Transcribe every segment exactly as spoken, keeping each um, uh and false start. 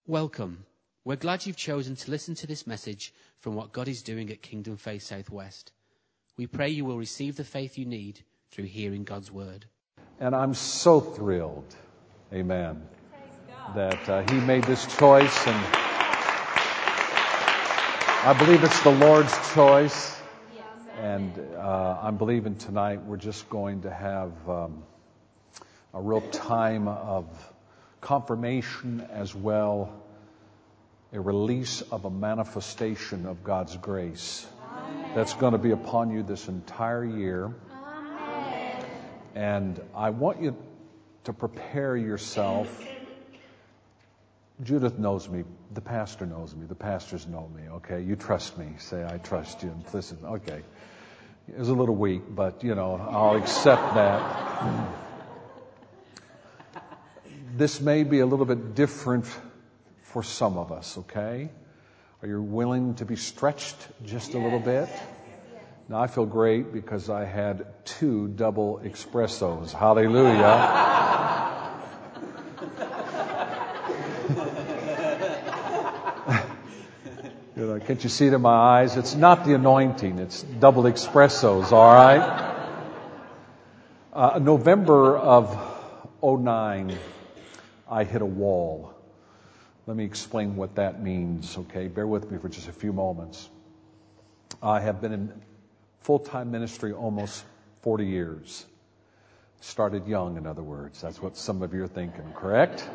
Welcome. We're glad you've chosen to listen to this message from what God is doing at Kingdom Faith Southwest. We pray you will receive the faith you need through hearing God's word. And I'm so thrilled, amen, that uh, he made this choice, and I believe it's the Lord's choice. And uh, I'm believing tonight we're just going to have um, a real time of confirmation, as well a release of a manifestation of God's grace. Amen. That's going to be upon you this entire year. Amen. And I want you to prepare yourself. Judith knows me. The pastor knows me. The pastors know me. Okay, you trust me. Say, I trust you. And listen, okay. It was a little weak, but, you know, I'll accept that. This may be a little bit different for some of us, okay? Are you willing to be stretched just a little bit? Now, I feel great because I had two double espressos. Hallelujah. You know, can't you see it in my eyes? It's not the anointing. It's double espressos, all right? Uh, November of oh nine, I hit a wall. Let me explain what that means, okay? Bear with me for just a few moments. I have been in full-time ministry almost forty years. Started young, in other words. That's what some of you are thinking, correct?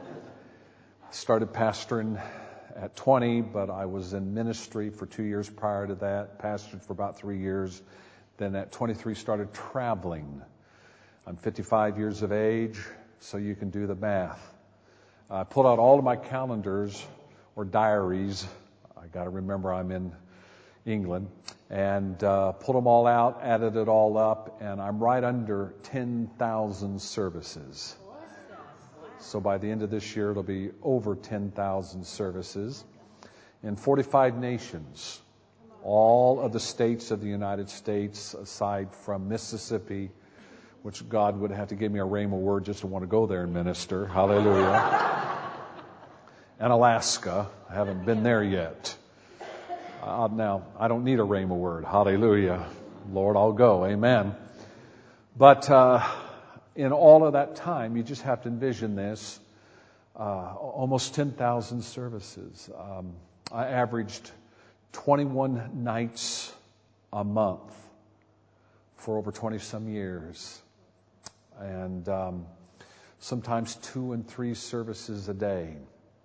Started pastoring at twenty, but I was in ministry for two years prior to that. Pastored for about three years. Then at twenty-three, started traveling. I'm fifty-five years of age, so you can do the math. I pulled out all of my calendars or diaries. I got to remember I'm in England. And uh, pulled them all out, added it all up, and I'm right under ten thousand services. So by the end of this year, it'll be over ten thousand services in forty-five nations. All of the states of the United States, aside from Mississippi, which God would have to give me a rhema word just to want to go there and minister. Hallelujah. And Alaska. I haven't been there yet. Uh, now, I don't need a rhema word. Hallelujah. Lord, I'll go. Amen. But uh, in all of that time, you just have to envision this. Uh, almost ten thousand services. Um, I averaged twenty-one nights a month for over twenty-some years. And um, sometimes two and three services a day.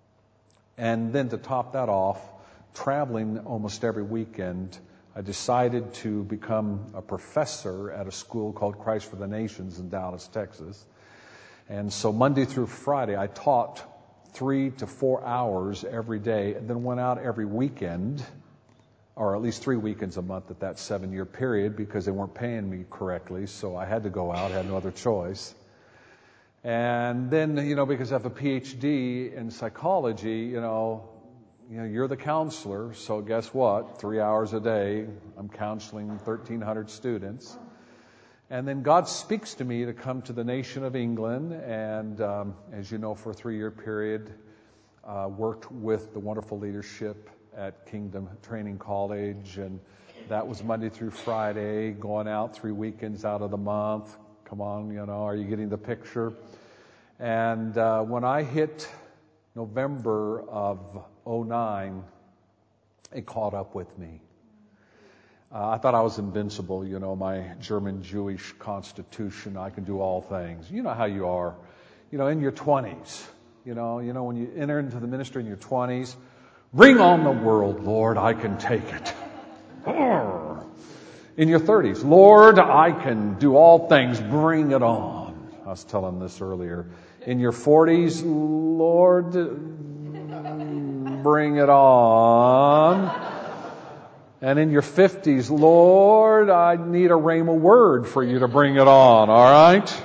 And then to top that off, traveling almost every weekend, I decided to become a professor at a school called Christ for the Nations in Dallas, Texas. And so Monday through Friday, I taught three to four hours every day, and then went out every weekend, or at least three weekends a month at that seven-year period, because they weren't paying me correctly, so I had to go out, had no other choice. And then, you know, because I have a P H D in psychology, you know, you know, you're the counselor, so guess what? Three hours a day, I'm counseling thirteen hundred students. And then God speaks to me to come to the nation of England, and um, as you know, for a three-year period, uh, worked with the wonderful leadership at Kingdom Training College, and that was Monday through Friday, going out three weekends out of the month. Come on, you know, are you getting the picture? And uh, when I hit November of oh nine, it caught up with me. Uh, I thought I was invincible, you know, my German Jewish constitution, I can do all things. You know how you are, you know, in your twenties, you know, you know, when you enter into the ministry in your twenties, bring on the world, Lord, I can take it. In your thirties, Lord, I can do all things, bring it on. I was telling this earlier. In your forties, Lord, bring it on. And in your fifties, Lord, I need a rhema word for you to bring it on, all right?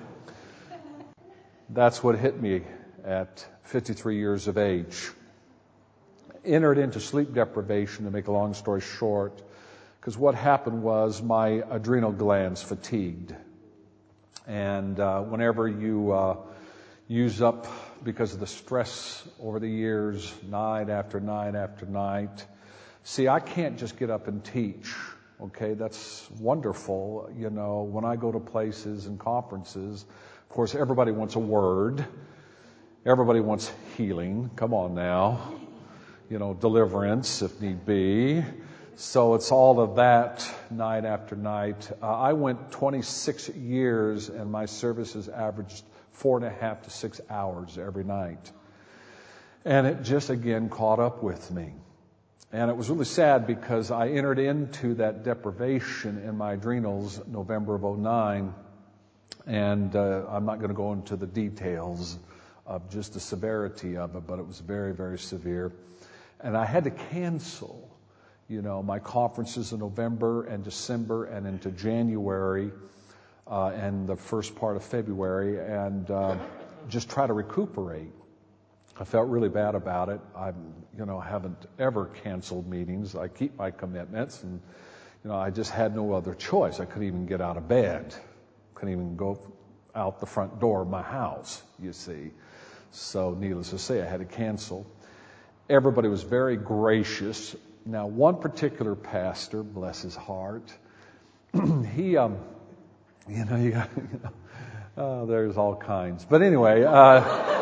That's what hit me at fifty-three years of age. Entered into sleep deprivation, to make a long story short, because what happened was my adrenal glands fatigued. And uh, whenever you uh, use up because of the stress over the years, night after night after night. See, I can't just get up and teach. Okay, that's wonderful. You know, when I go to places and conferences, of course, everybody wants a word. Everybody wants healing. Come on now. You know, deliverance if need be. So it's all of that night after night. Uh, I went twenty-six years and my services averaged four and a half to six hours every night. And it just again caught up with me. And it was really sad because I entered into that deprivation in my adrenals November of oh nine. And uh, I'm not going to go into the details of just the severity of it, but it was very, very severe. And I had to cancel, you know, my conferences in November and December and into January uh, and the first part of February and uh, just try to recuperate. I felt really bad about it. I, you know, haven't ever canceled meetings. I keep my commitments, and you know, I just had no other choice. I couldn't even get out of bed. Couldn't even go out the front door of my house, you see. So, needless to say, I had to cancel. Everybody was very gracious. Now, one particular pastor, bless his heart, he, um, you know, you got, you know, oh, there's all kinds. But anyway. Uh,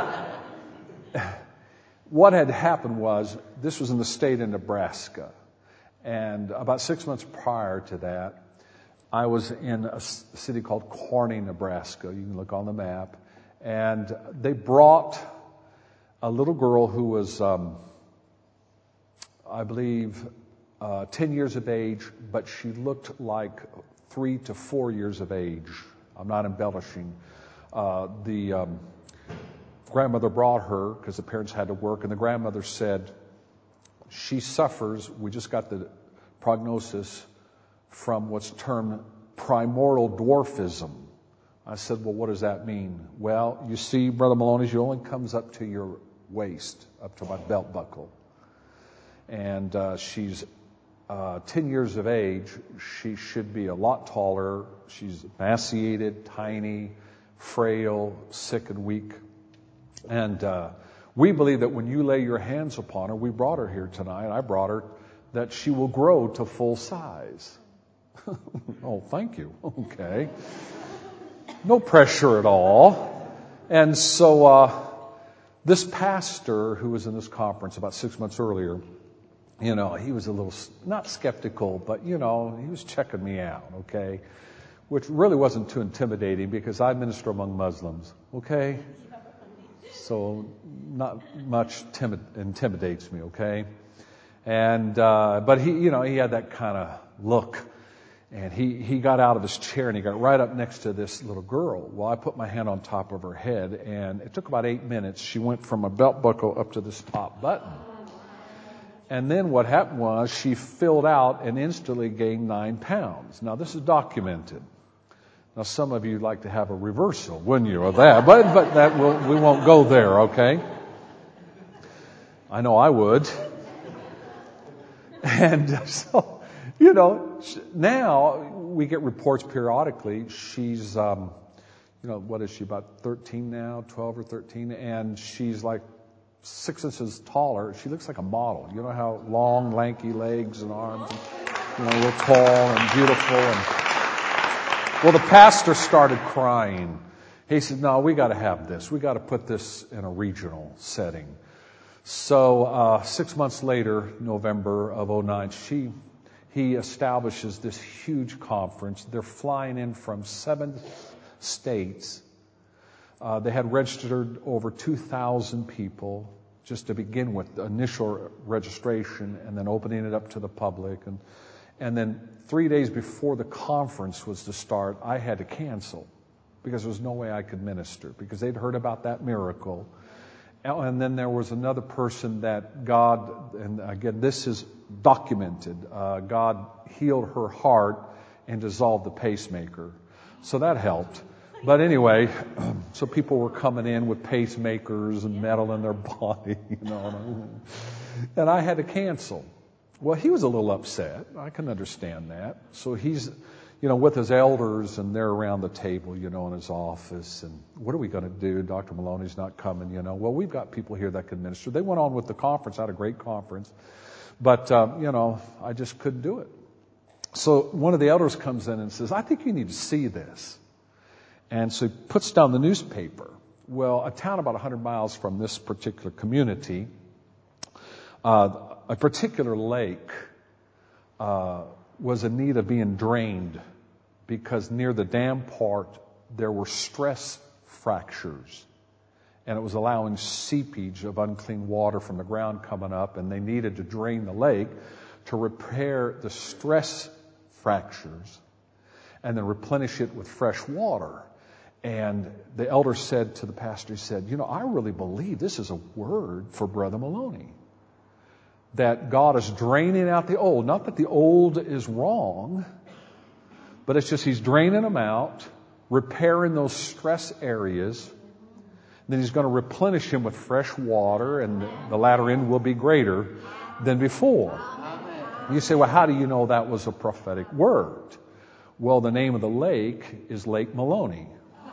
What had happened was, this was in the state of Nebraska, and about six months prior to that, I was in a city called Corning, Nebraska. You can look on the map. And they brought a little girl who was, um, I believe, uh, ten years of age, but she looked like three to four years of age. I'm not embellishing. Uh, the... Um, grandmother brought her because the parents had to work, and the grandmother said, she suffers, we just got the prognosis, from what's termed primordial dwarfism. I said, well, what does that mean? Well, you see, Brother Maloney, she only comes up to your waist, up to my belt buckle. And uh, she's uh, ten years of age. She should be a lot taller. She's emaciated, tiny, frail, sick and weak. And uh, we believe that when you lay your hands upon her, we brought her here tonight, I brought her, that she will grow to full size. Oh, thank you. Okay. No pressure at all. And so uh, this pastor who was in this conference about six months earlier, you know, he was a little, not skeptical, but, you know, he was checking me out, okay, which really wasn't too intimidating because I minister among Muslims, okay? So not much timid, intimidates me, okay? And uh, but he, you know, he had that kind of look, and he he got out of his chair and he got right up next to this little girl. Well, I put my hand on top of her head, and it took about eight minutes. She went from a belt buckle up to this top button, and then what happened was she filled out and instantly gained nine pounds. Now this is documented. Now, some of you like to have a reversal, wouldn't you, of that? But but that will we won't go there, okay? I know I would. And so, you know, now we get reports periodically. She's, um, you know, what is she, about thirteen now, twelve or thirteen? And she's like six inches taller. She looks like a model. You know how long, lanky legs and arms, and, you know, real tall and beautiful and... Well, the pastor started crying. He said, no, we got to have this. We got to put this in a regional setting. So uh, six months later, November of oh nine, she, he establishes this huge conference. They're flying in from seven states. Uh, they had registered over two thousand people just to begin with, the initial registration, and then opening it up to the public. And, and then three days before the conference was to start, I had to cancel because there was no way I could minister because they'd heard about that miracle. And then there was another person that God, and again, this is documented, uh, God healed her heart and dissolved the pacemaker. So that helped. But anyway, so people were coming in with pacemakers and metal in their body, you know, and I had to cancel. Well, he was a little upset. I can understand that. So he's, you know, with his elders, and they're around the table, you know, in his office. And what are we going to do? Doctor Maloney's not coming, you know. Well, we've got people here that can minister. They went on with the conference, had a great conference. But, uh, you know, I just couldn't do it. So one of the elders comes in and says, I think you need to see this. And so he puts down the newspaper. Well, a town about one hundred miles from this particular community, uh, a particular lake uh, was in need of being drained because near the dam part there were stress fractures. And it was allowing seepage of unclean water from the ground coming up, and they needed to drain the lake to repair the stress fractures and then replenish it with fresh water. And the elder said to the pastor, he said, you know, I really believe this is a word for Brother Maloney. That God is draining out the old. Not that the old is wrong, but it's just He's draining them out, repairing those stress areas. Then He's going to replenish him with fresh water, and the latter end will be greater than before. You say, well, how do you know that was a prophetic word? Well, the name of the lake is Lake Maloney.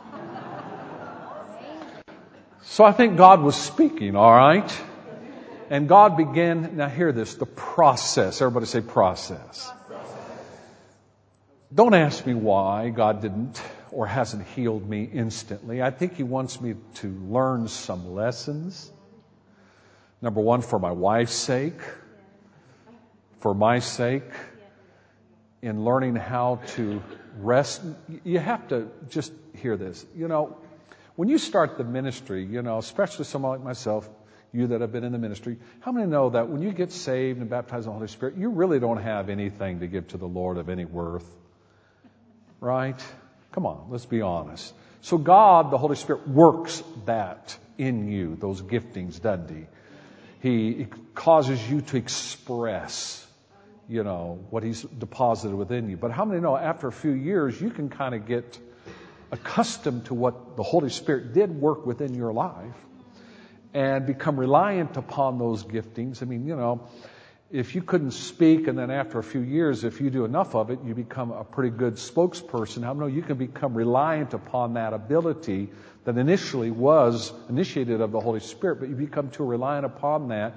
So I think God was speaking, all right? And God began, now hear this, the process. Everybody say process. Don't ask me why God didn't or hasn't healed me instantly. I think He wants me to learn some lessons. Number one, for my wife's sake, for my sake, in learning how to rest. You have to just hear this. You know, when you start the ministry, you know, especially someone like myself, you that have been in the ministry, how many know that when you get saved and baptized in the Holy Spirit, you really don't have anything to give to the Lord of any worth? Right? Come on, let's be honest. So God, the Holy Spirit, works that in you, those giftings, doesn't He? He causes you to express, you know, what He's deposited within you. But how many know after a few years, you can kind of get accustomed to what the Holy Spirit did work within your life and become reliant upon those giftings? I mean, you know, if you couldn't speak, and then after a few years, if you do enough of it, you become a pretty good spokesperson. How many know you can become reliant upon that ability that initially was initiated of the Holy Spirit, but you become too reliant upon that.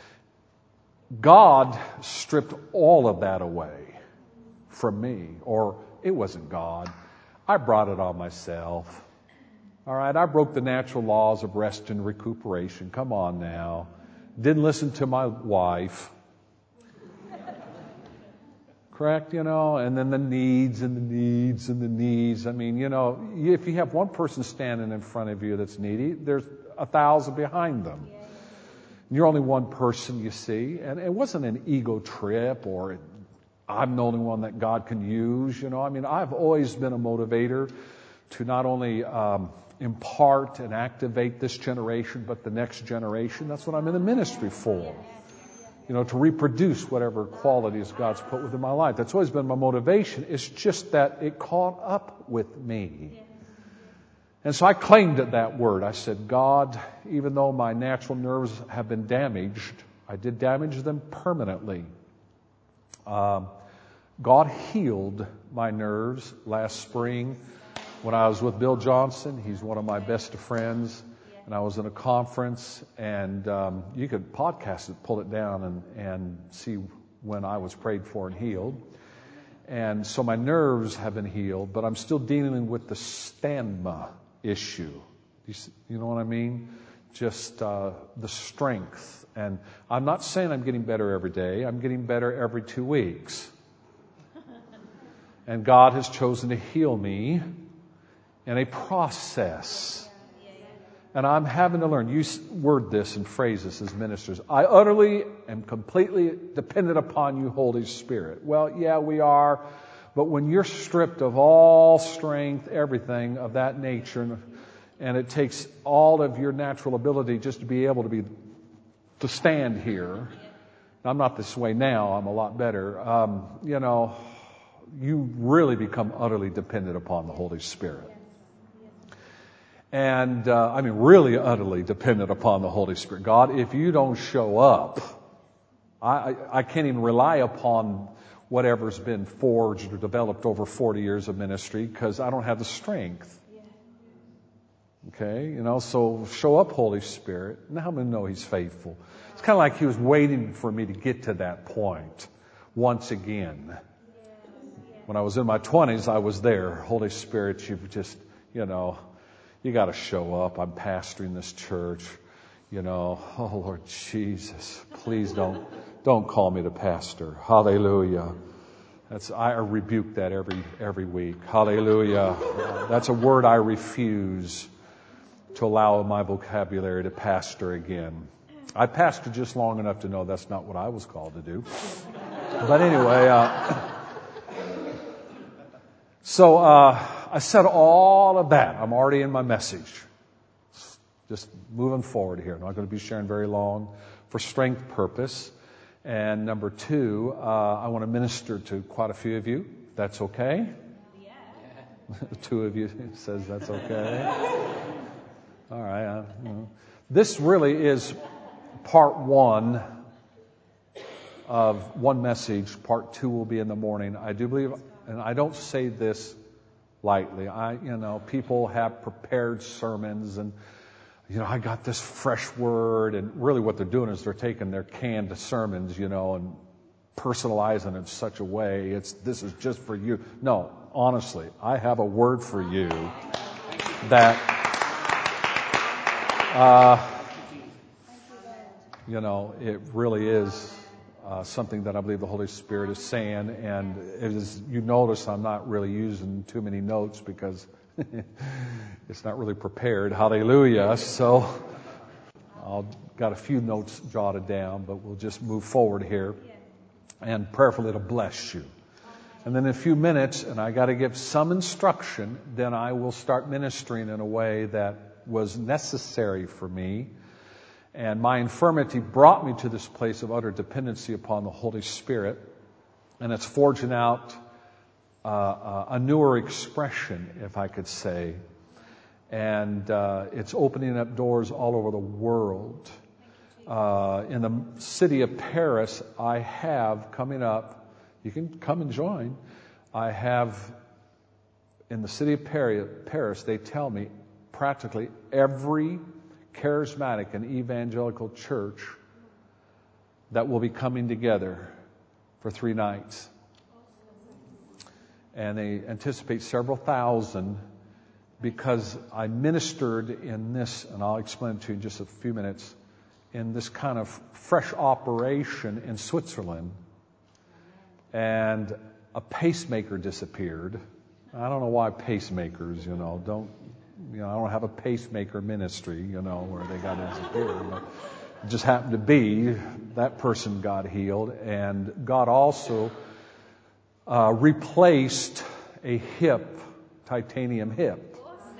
God stripped all of that away from me. Or it wasn't God. I brought it on myself. All right, I broke the natural laws of rest and recuperation. Come on now. Didn't listen to my wife. Correct, you know, and then the needs and the needs and the needs. I mean, you know, if you have one person standing in front of you that's needy, there's a thousand behind them. You're only one person, you see. And it wasn't an ego trip or I'm the only one that God can use, you know. I mean, I've always been a motivator to not only um, impart and activate this generation, but the next generation. That's what I'm in the ministry for. You know, to reproduce whatever qualities God's put within my life. That's always been my motivation. It's just that it caught up with me. And so I claimed at that word. I said, God, even though my natural nerves have been damaged, I did damage them permanently. Um, God healed my nerves last spring when I was with Bill Johnson. He's one of my best of friends. And I was in a conference, and um, you could podcast it, pull it down, and, and see when I was prayed for and healed. And so my nerves have been healed, but I'm still dealing with the stamina issue. You, you know what I mean? Just uh, the strength. And I'm not saying I'm getting better every day. I'm getting better every two weeks. And God has chosen to heal me in a process. And I'm having to learn. You word this and phrase this as ministers. I utterly and completely dependent upon you, Holy Spirit. Well, yeah, we are. But when you're stripped of all strength, everything of that nature, and it takes all of your natural ability just to be able to be, to stand here. I'm not this way now. I'm a lot better. Um, you know, you really become utterly dependent upon the Holy Spirit. And, uh, I mean, really utterly dependent upon the Holy Spirit. God, if you don't show up, I, I, I can't even rely upon whatever's been forged or developed over forty years of ministry, because I don't have the strength. Okay, you know, so show up, Holy Spirit, and help me know He's faithful. It's kind of like He was waiting for me to get to that point once again. When I was in my twenties, I was there. Holy Spirit, you've just, you know, you got to show up. I'm pastoring this church. You know, oh Lord Jesus, please don't don't call me the pastor. Hallelujah. That's I rebuke that every every week. Hallelujah. That's a word I refuse to allow my vocabulary to pastor again. I pastored just long enough to know that's not what I was called to do. But anyway, uh, so uh, I said all of that. I'm already in my message. Just moving forward here. I'm not going to be sharing very long for strength purpose. And number two, uh, I want to minister to quite a few of you. That's okay? Yeah. Two of you says that's okay. All right. Uh, you know. This really is part one of one message. Part two will be in the morning. I do believe, and I don't say this lightly. I, you know, people have prepared sermons, and you know, I got this fresh word, and really what they're doing is they're taking their canned sermons, you know, and personalizing it in such a way. It's this is just for you. No, honestly, I have a word for you that. Uh, you know, it really is uh, something that I believe the Holy Spirit is saying. And it is, you notice I'm not really using too many notes because it's not really prepared. Hallelujah. So I've got a few notes jotted down, but we'll just move forward here. And prayerfully it'll bless you. And then in a few minutes, and I got to give some instruction, then I will start ministering in a way that was necessary for me. And my infirmity brought me to this place of utter dependency upon the Holy Spirit. And it's forging out uh, a newer expression, if I could say. And uh, it's opening up doors all over the world. Uh, in the city of Paris, I have coming up, you can come and join, I have, in the city of Paris, they tell me, practically every charismatic and evangelical church that will be coming together for three nights. And they anticipate several thousand because I ministered in this, and I'll explain it to you in just a few minutes, in this kind of fresh operation in Switzerland. And a pacemaker disappeared. I don't know why pacemakers, you know, don't You know, I don't have a pacemaker ministry, you know, where they got to disappear. But it just happened to be that person got healed. And God also uh, replaced a hip, titanium hip.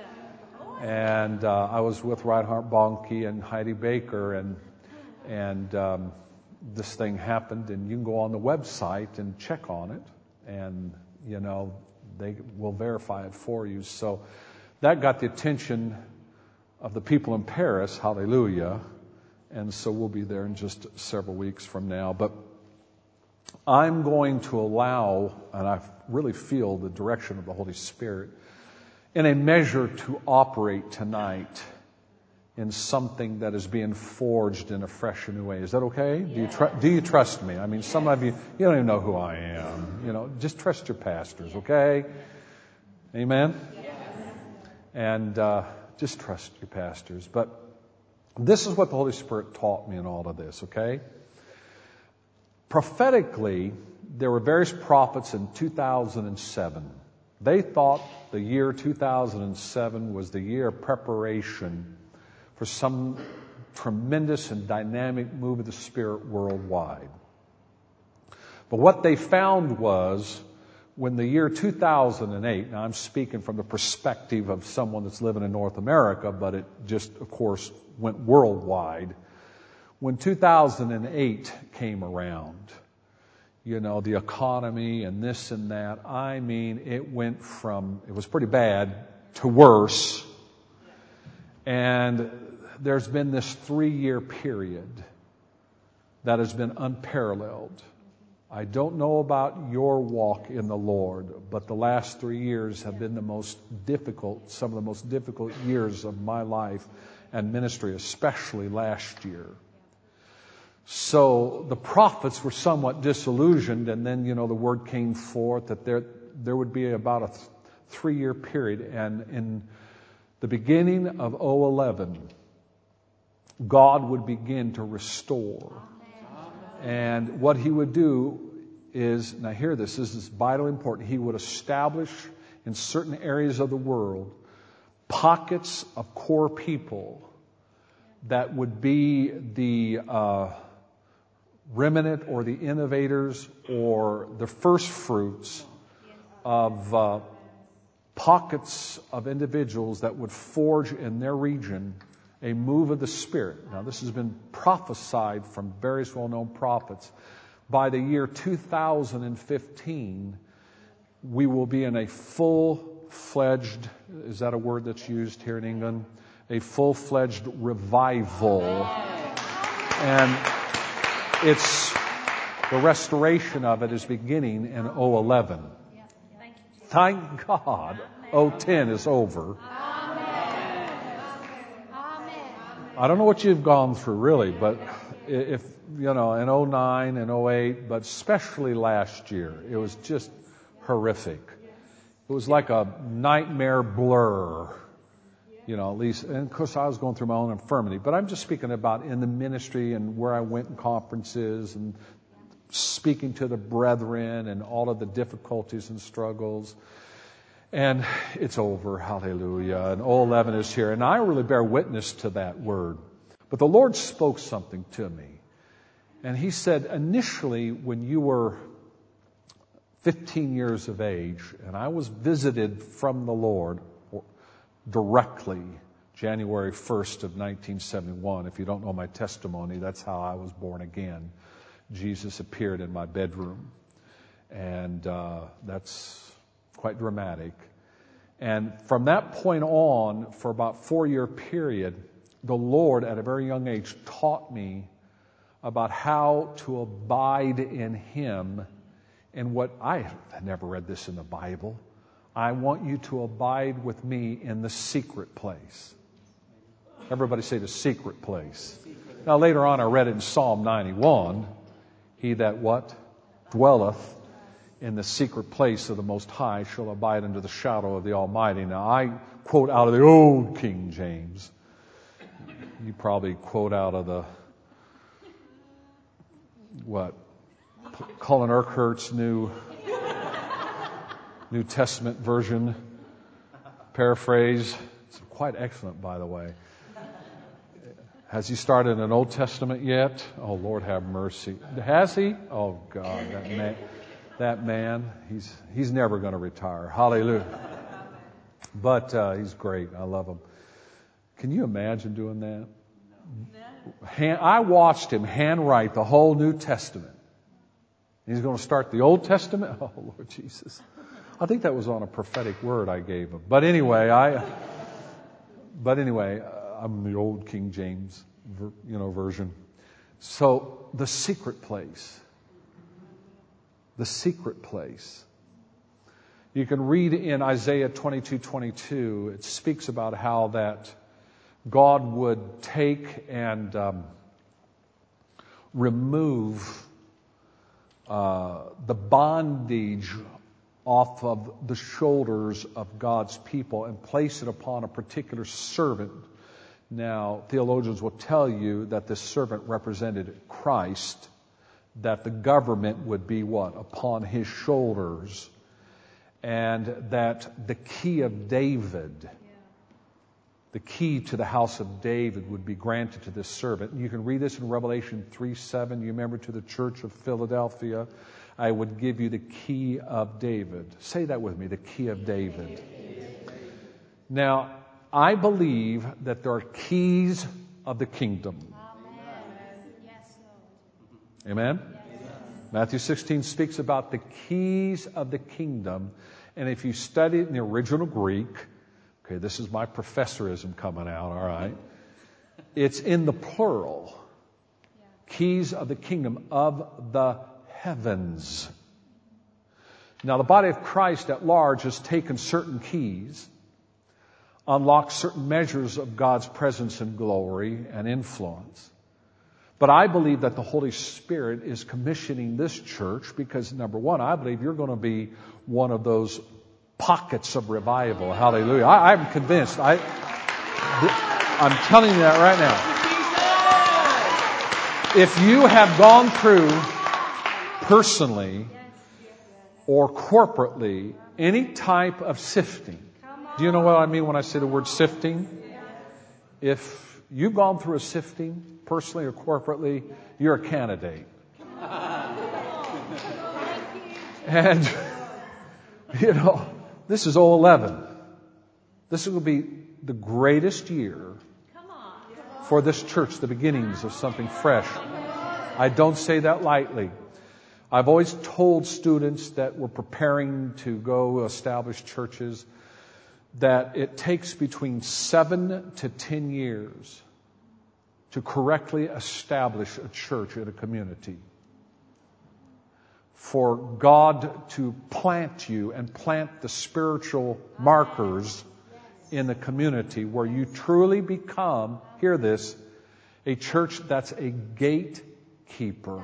And uh, I was with Reinhard Bonnke and Heidi Baker, and and um, this thing happened. And you can go on the website and check on it. And, you know, they will verify it for you. So that got the attention of the people in Paris, hallelujah, and so we'll be there in just several weeks from now. But I'm going to allow, and I really feel the direction of the Holy Spirit, in a measure to operate tonight in something that is being forged in a fresh and new way. Is that okay? Yeah. Do you tr- do you trust me? I mean, some of you, you don't even know who I am. You know, just trust your pastors, okay? Amen? And uh, just trust your pastors. But this is what the Holy Spirit taught me in all of this, okay? Prophetically, there were various prophets in two thousand seven. They thought the year two thousand seven was the year of preparation for some tremendous and dynamic move of the Spirit worldwide. But what they found was, when the year two thousand eight, now I'm speaking from the perspective of someone that's living in North America, but it just, of course, went worldwide. When two thousand eight came around, you know, the economy and this and that, I mean, it went from, it was pretty bad to worse. And there's been this three-year period that has been unparalleled. I don't know about your walk in the Lord, but the last three years have been the most difficult, some of the most difficult years of my life and ministry, especially last year. So the prophets were somewhat disillusioned, and then, you know, the word came forth that there there would be about a th- three-year period. And in the beginning of oh eleven, God would begin to restore. And what He would do is, now hear this, this is vitally important, He would establish in certain areas of the world pockets of core people that would be the uh, remnant or the innovators or the first fruits of uh, pockets of individuals that would forge in their region a move of the Spirit. Now, this has been prophesied from various well-known prophets. By the year two thousand fifteen, we will be in a full-fledged, is that a word that's used here in England? A full-fledged revival. And it's, the restoration of it is beginning in oh eleven. Thank God oh ten is over. I don't know what you've gone through, really, but if, you know, in oh nine and oh eight, but especially last year, it was just horrific. It was like a nightmare blur, you know, at least. And of course, I was going through my own infirmity, but I'm just speaking about in the ministry and where I went in conferences and speaking to the brethren and all of the difficulties and struggles. And it's over, hallelujah. And oh eleven is here. And I really bear witness to that word. But the Lord spoke something to me. And He said, initially, when you were fifteen years of age, and I was visited from the Lord directly, January first of nineteen seventy-one. If you don't know my testimony, that's how I was born again. Jesus appeared in my bedroom. And uh, that's quite dramatic. And from that point on, for about four-year period, the Lord, at a very young age, taught me about how to abide in Him. And what I had never read this in the Bible. I want you to abide with me in the secret place. Everybody say the secret place. Now later on, I read it in Psalm ninety-one. He that what? Dwelleth in the secret place of the Most High shall abide under the shadow of the Almighty. Now, I quote out of the old King James. You probably quote out of the, what, Colin Urquhart's new, New Testament version, paraphrase. It's quite excellent, by the way. Has he started an Old Testament yet? Oh, Lord have mercy. Has he? Oh, God, that man. That man, he's he's never going to retire. Hallelujah. But uh, he's great. I love him. Can you imagine doing that? Hand, I watched him handwrite the whole New Testament. He's going to start the Old Testament. Oh, Lord Jesus. I think that was on a prophetic word I gave him. But anyway, I. But anyway, uh, I'm the old King James, you know, version. So the secret place. The secret place. You can read in Isaiah twenty-two twenty-two, it speaks about how that God would take and um, remove uh, the bondage off of the shoulders of God's people and place it upon a particular servant. Now, theologians will tell you that this servant represented Christ, that the government would be what? Upon His shoulders. And that the key of David, the key to the house of David would be granted to this servant. You can read this in Revelation three seven. You remember, to the church of Philadelphia, I would give you the key of David. Say that with me, the key of David. Now, I believe that there are keys of the kingdom. Amen? Yes. Matthew sixteen speaks about the keys of the kingdom. And if you study it in the original Greek, okay, this is my professorism coming out, all right. It's in the plural. Yeah. Keys of the kingdom of the heavens. Now, the body of Christ at large has taken certain keys, unlocked certain measures of God's presence and glory and influence. But I believe that the Holy Spirit is commissioning this church because, number one, I believe you're going to be one of those pockets of revival. Hallelujah. I, I'm convinced. I, I'm telling you that right now. If you have gone through personally or corporately any type of sifting, do you know what I mean when I say the word sifting? If you've gone through a sifting, personally or corporately, you're a candidate. And, you know, this is oh eleven. This will be the greatest year for this church, the beginnings of something fresh. I don't say that lightly. I've always told students that were preparing to go establish churches that it takes between seven to ten years to correctly establish a church in a community. For God to plant you and plant the spiritual markers in the community where you truly become, hear this, a church that's a gatekeeper.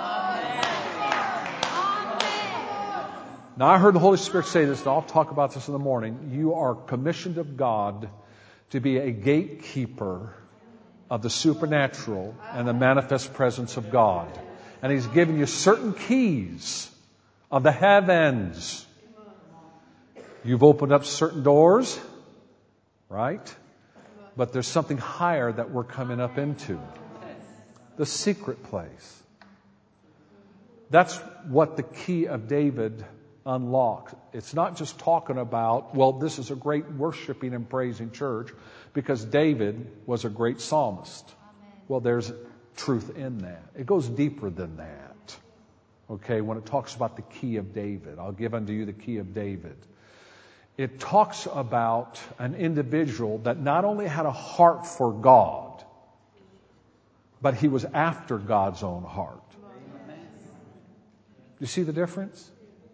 Now, I heard the Holy Spirit say this, and I'll talk about this in the morning. You are commissioned of God to be a gatekeeper of the supernatural and the manifest presence of God. And He's given you certain keys of the heavens. You've opened up certain doors, right? But there's something higher that we're coming up into. The secret place. That's what the key of David unlocked. It's not just talking about, well, this is a great worshiping and praising church because David was a great psalmist. Amen. Well, there's truth in that. It goes deeper than that. Okay, when it talks about the key of David, I'll give unto you the key of David. It talks about an individual that not only had a heart for God, but he was after God's own heart. You see the difference?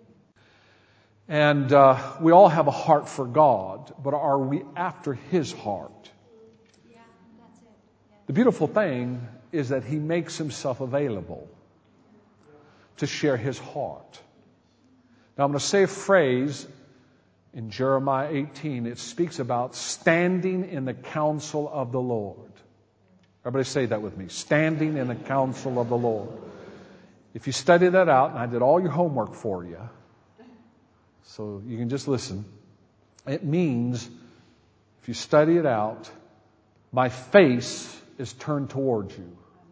And uh, we all have a heart for God, but are we after His heart? Yeah, that's it. Yeah. The beautiful thing is that He makes Himself available to share His heart. Now I'm going to say a phrase in Jeremiah eighteen. It speaks about standing in the counsel of the Lord. Everybody say that with me. Standing in the counsel of the Lord. If you study that out, and I did all your homework for you, so you can just listen. It means, if you study it out, my face is turned towards you.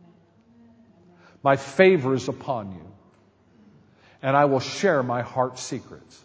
My favor is upon you. And I will share my heart's secrets.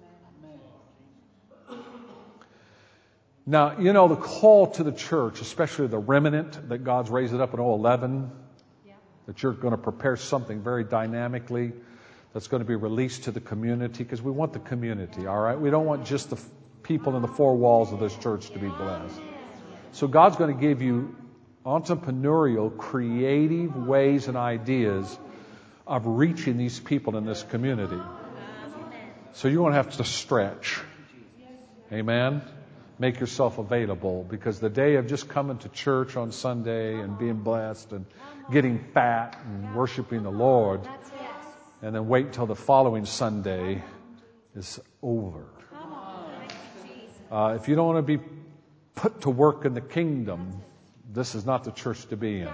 Now, you know, the call to the church, especially the remnant that God's raised it up in oh eleven, that you're going to prepare something very dynamically that's going to be released to the community, because we want the community, all right? We don't want just the f- people in the four walls of this church to be blessed. So God's going to give you entrepreneurial, creative ways and ideas of reaching these people in this community. So you're going to have to stretch. Amen? Make yourself available, because the day of just coming to church on Sunday and being blessed and getting fat and worshiping the Lord, and then wait till the following Sunday is over. Uh, if you don't want to be put to work in the kingdom, this is not the church to be in.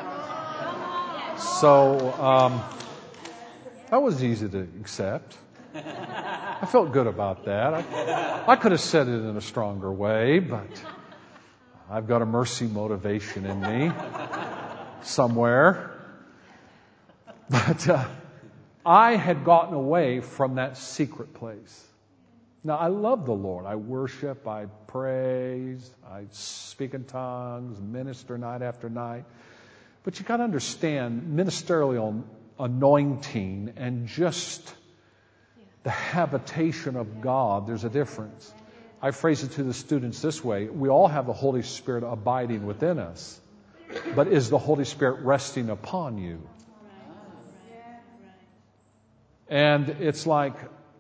So um, that was easy to accept. I felt good about that. I, I could have said it in a stronger way, but I've got a mercy motivation in me somewhere. But uh, I had gotten away from that secret place. Now, I love the Lord. I worship, I praise, I speak in tongues, minister night after night. But you got to understand, ministerial anointing and just the habitation of God, there's a difference. I phrase it to the students this way. We all have the Holy Spirit abiding within us. But is the Holy Spirit resting upon you? And it's like,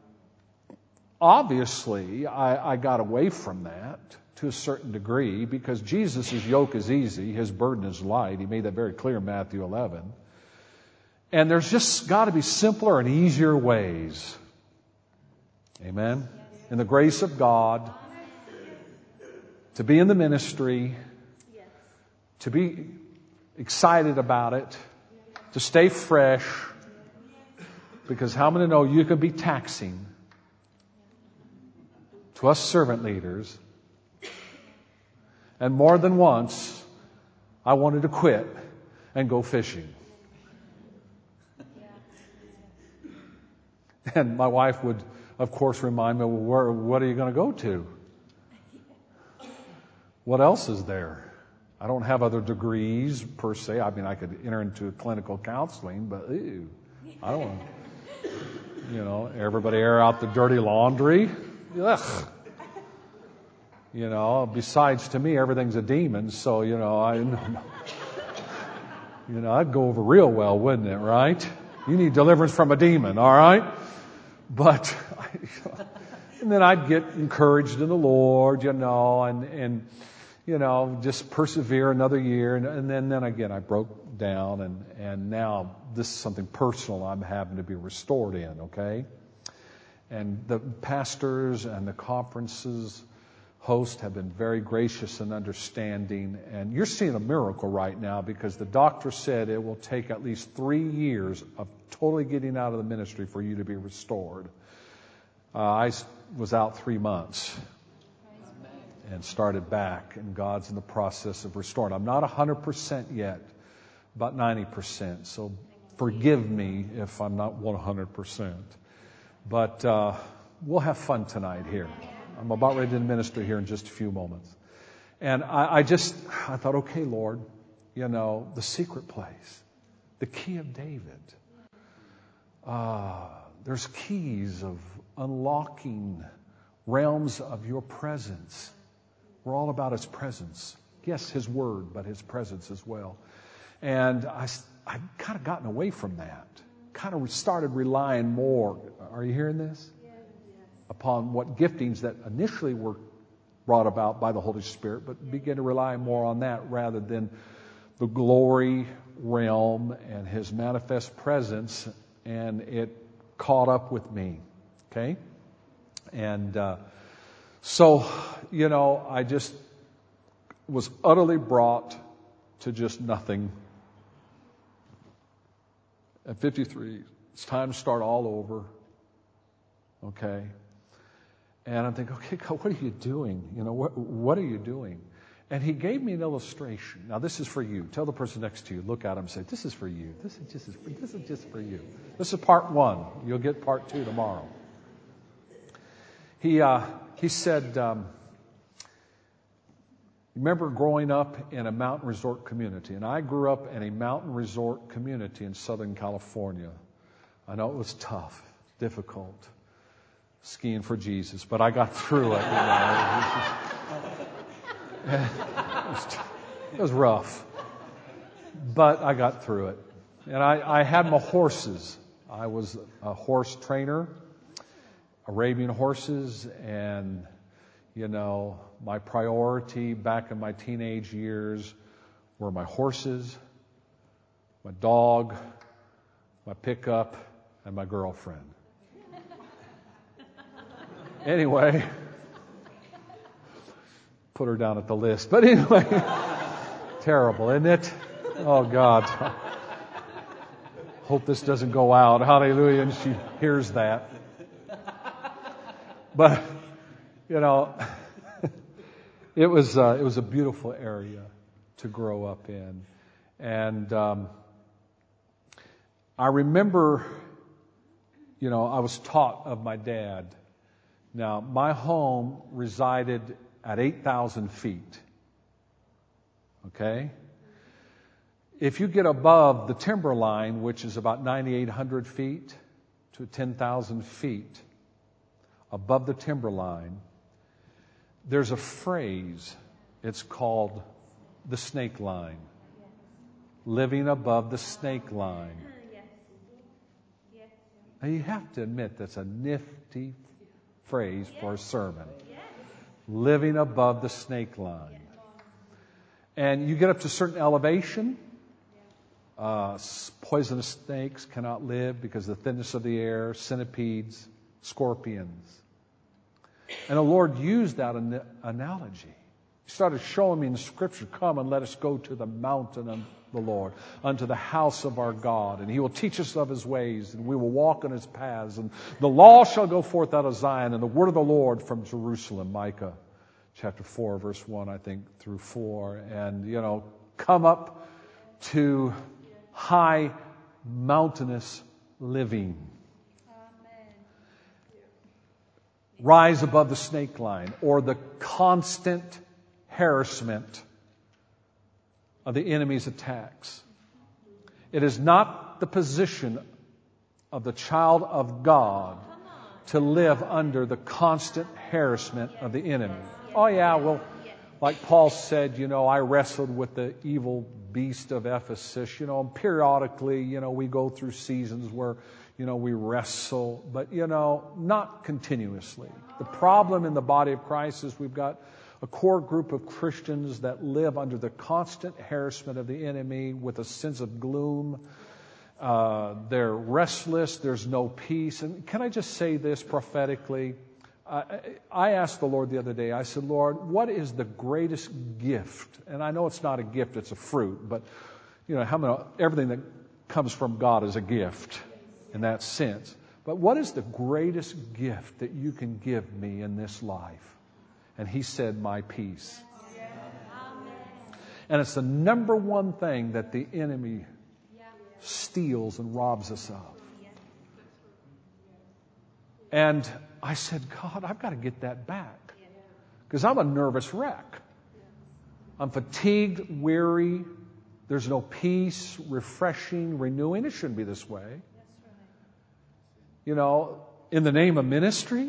obviously, I, I got away from that to a certain degree because Jesus' yoke is easy, His burden is light. He made that very clear in Matthew eleven. And there's just got to be simpler and easier ways. Amen? In the grace of God, to be in the ministry, to be excited about it, to stay fresh, because how many know you can be taxing to us servant leaders? And more than once, I wanted to quit and go fishing. And my wife would, of course, remind me, well, where, what are you going to go to? What else is there? I don't have other degrees, per se. I mean, I could enter into clinical counseling, but ew, I don't want to, you know, everybody air out the dirty laundry. Ugh. You know, besides, to me, everything's a demon, so, you know, I, you know, I'd go over real well, wouldn't it, right? You need deliverance from a demon, all right? But, and then I'd get encouraged in the Lord, you know, and, and, you know, just persevere another year. And, and then, then again, I broke down, and, and now this is something personal I'm having to be restored in, okay? And the pastors and the conferences host have been very gracious and understanding. And you're seeing a miracle right now because the doctor said it will take at least three years of totally getting out of the ministry for you to be restored. Uh, I was out three months and started back, and God's in the process of restoring. I'm not one hundred percent yet, about ninety percent. So forgive me if I'm not one hundred percent. But uh, we'll have fun tonight here. I'm about ready to minister here in just a few moments. And I, I just, I thought, okay, Lord, you know, the secret place, the key of David. Uh, there's keys of unlocking realms of your presence. We're all about His presence. Yes, His word, but His presence as well. And I, I've kind of gotten away from that. Kind of started relying more. Are you hearing this? Upon what giftings that initially were brought about by the Holy Spirit, but begin to rely more on that rather than the glory realm and His manifest presence, and it caught up with me. Okay? And uh, so, you know, I just was utterly brought to just nothing. At fifty-three, it's time to start all over. Okay? And I'm thinking, okay, God, what are you doing? You know, what, what are you doing? And He gave me an illustration. Now, this is for you. Tell the person next to you, look at him and say, this is for you. This is just, this is just for you. This is part one. You'll get part two tomorrow. He, uh, he said, um, remember growing up in a mountain resort community. And I grew up in a mountain resort community in Southern California. I know it was tough, difficult. Skiing for Jesus, but I got through it. You know. It, was just, it, was, it was rough, but I got through it. And I, I had my horses. I was a horse trainer, Arabian horses, and you know, my priority back in my teenage years were my horses, my dog, my pickup, and my girlfriend. Anyway, put her down at the list. But anyway, terrible, isn't it? Oh, God. Hope this doesn't go out. Hallelujah. And she hears that. But, you know, it was uh, it was a beautiful area to grow up in. And um, I remember, you know, I was taught of my dad. Now, my home resided at eight thousand feet. Okay? If you get above the timberline, which is about nine thousand eight hundred feet to ten thousand feet above the timberline, there's a phrase. It's called the snake line. Living above the snake line. Now, you have to admit that's a nifty phrase for a sermon. Living above the snake line. And you get up to a certain elevation. Uh, poisonous snakes cannot live because of the thinness of the air, centipedes, scorpions. And the Lord used that an- analogy. He started showing me in the Scripture, come and let us go to the mountain of the Lord, unto the house of our God. And He will teach us of His ways, and we will walk in His paths. And the law shall go forth out of Zion, and the word of the Lord from Jerusalem. Micah chapter four, verse one, I think, through four. And, you know, come up to high mountainous living. Rise above the snake line, or the constant harassment of the enemy's attacks. It is not the position of the child of God to live under the constant harassment of the enemy. Oh yeah, well, like Paul said, you know, I wrestled with the evil beast of Ephesus. You know, and periodically, you know, we go through seasons where, you know, we wrestle, but, you know, not continuously. The problem in the body of Christ is we've got a core group of Christians that live under the constant harassment of the enemy with a sense of gloom. Uh, they're restless. There's no peace. And can I just say this prophetically? I, I asked the Lord the other day, I said, Lord, what is the greatest gift? And I know it's not a gift, it's a fruit, but, you know, how many, everything that comes from God is a gift in that sense. But what is the greatest gift that you can give me in this life? And He said, my peace. And it's the number one thing that the enemy steals and robs us of. And I said, God, I've got to get that back. Because I'm a nervous wreck. I'm fatigued, weary. There's no peace, refreshing, renewing. It shouldn't be this way. You know, in the name of ministry.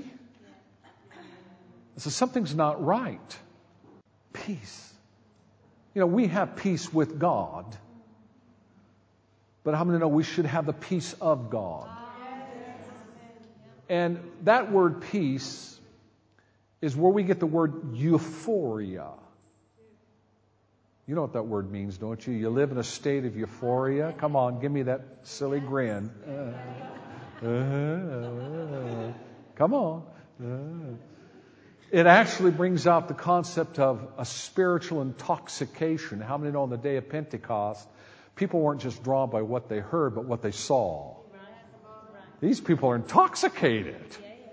So something's not right. Peace. You know, we have peace with God. But how many know we should have the peace of God? And that word peace is where we get the word euphoria. You know what that word means, don't you? You live in a state of euphoria. Come on, give me that silly grin. Uh, uh, come on. Uh. It actually brings out the concept of a spiritual intoxication. How many know on the day of Pentecost, people weren't just drawn by what they heard, but what they saw? These people are intoxicated.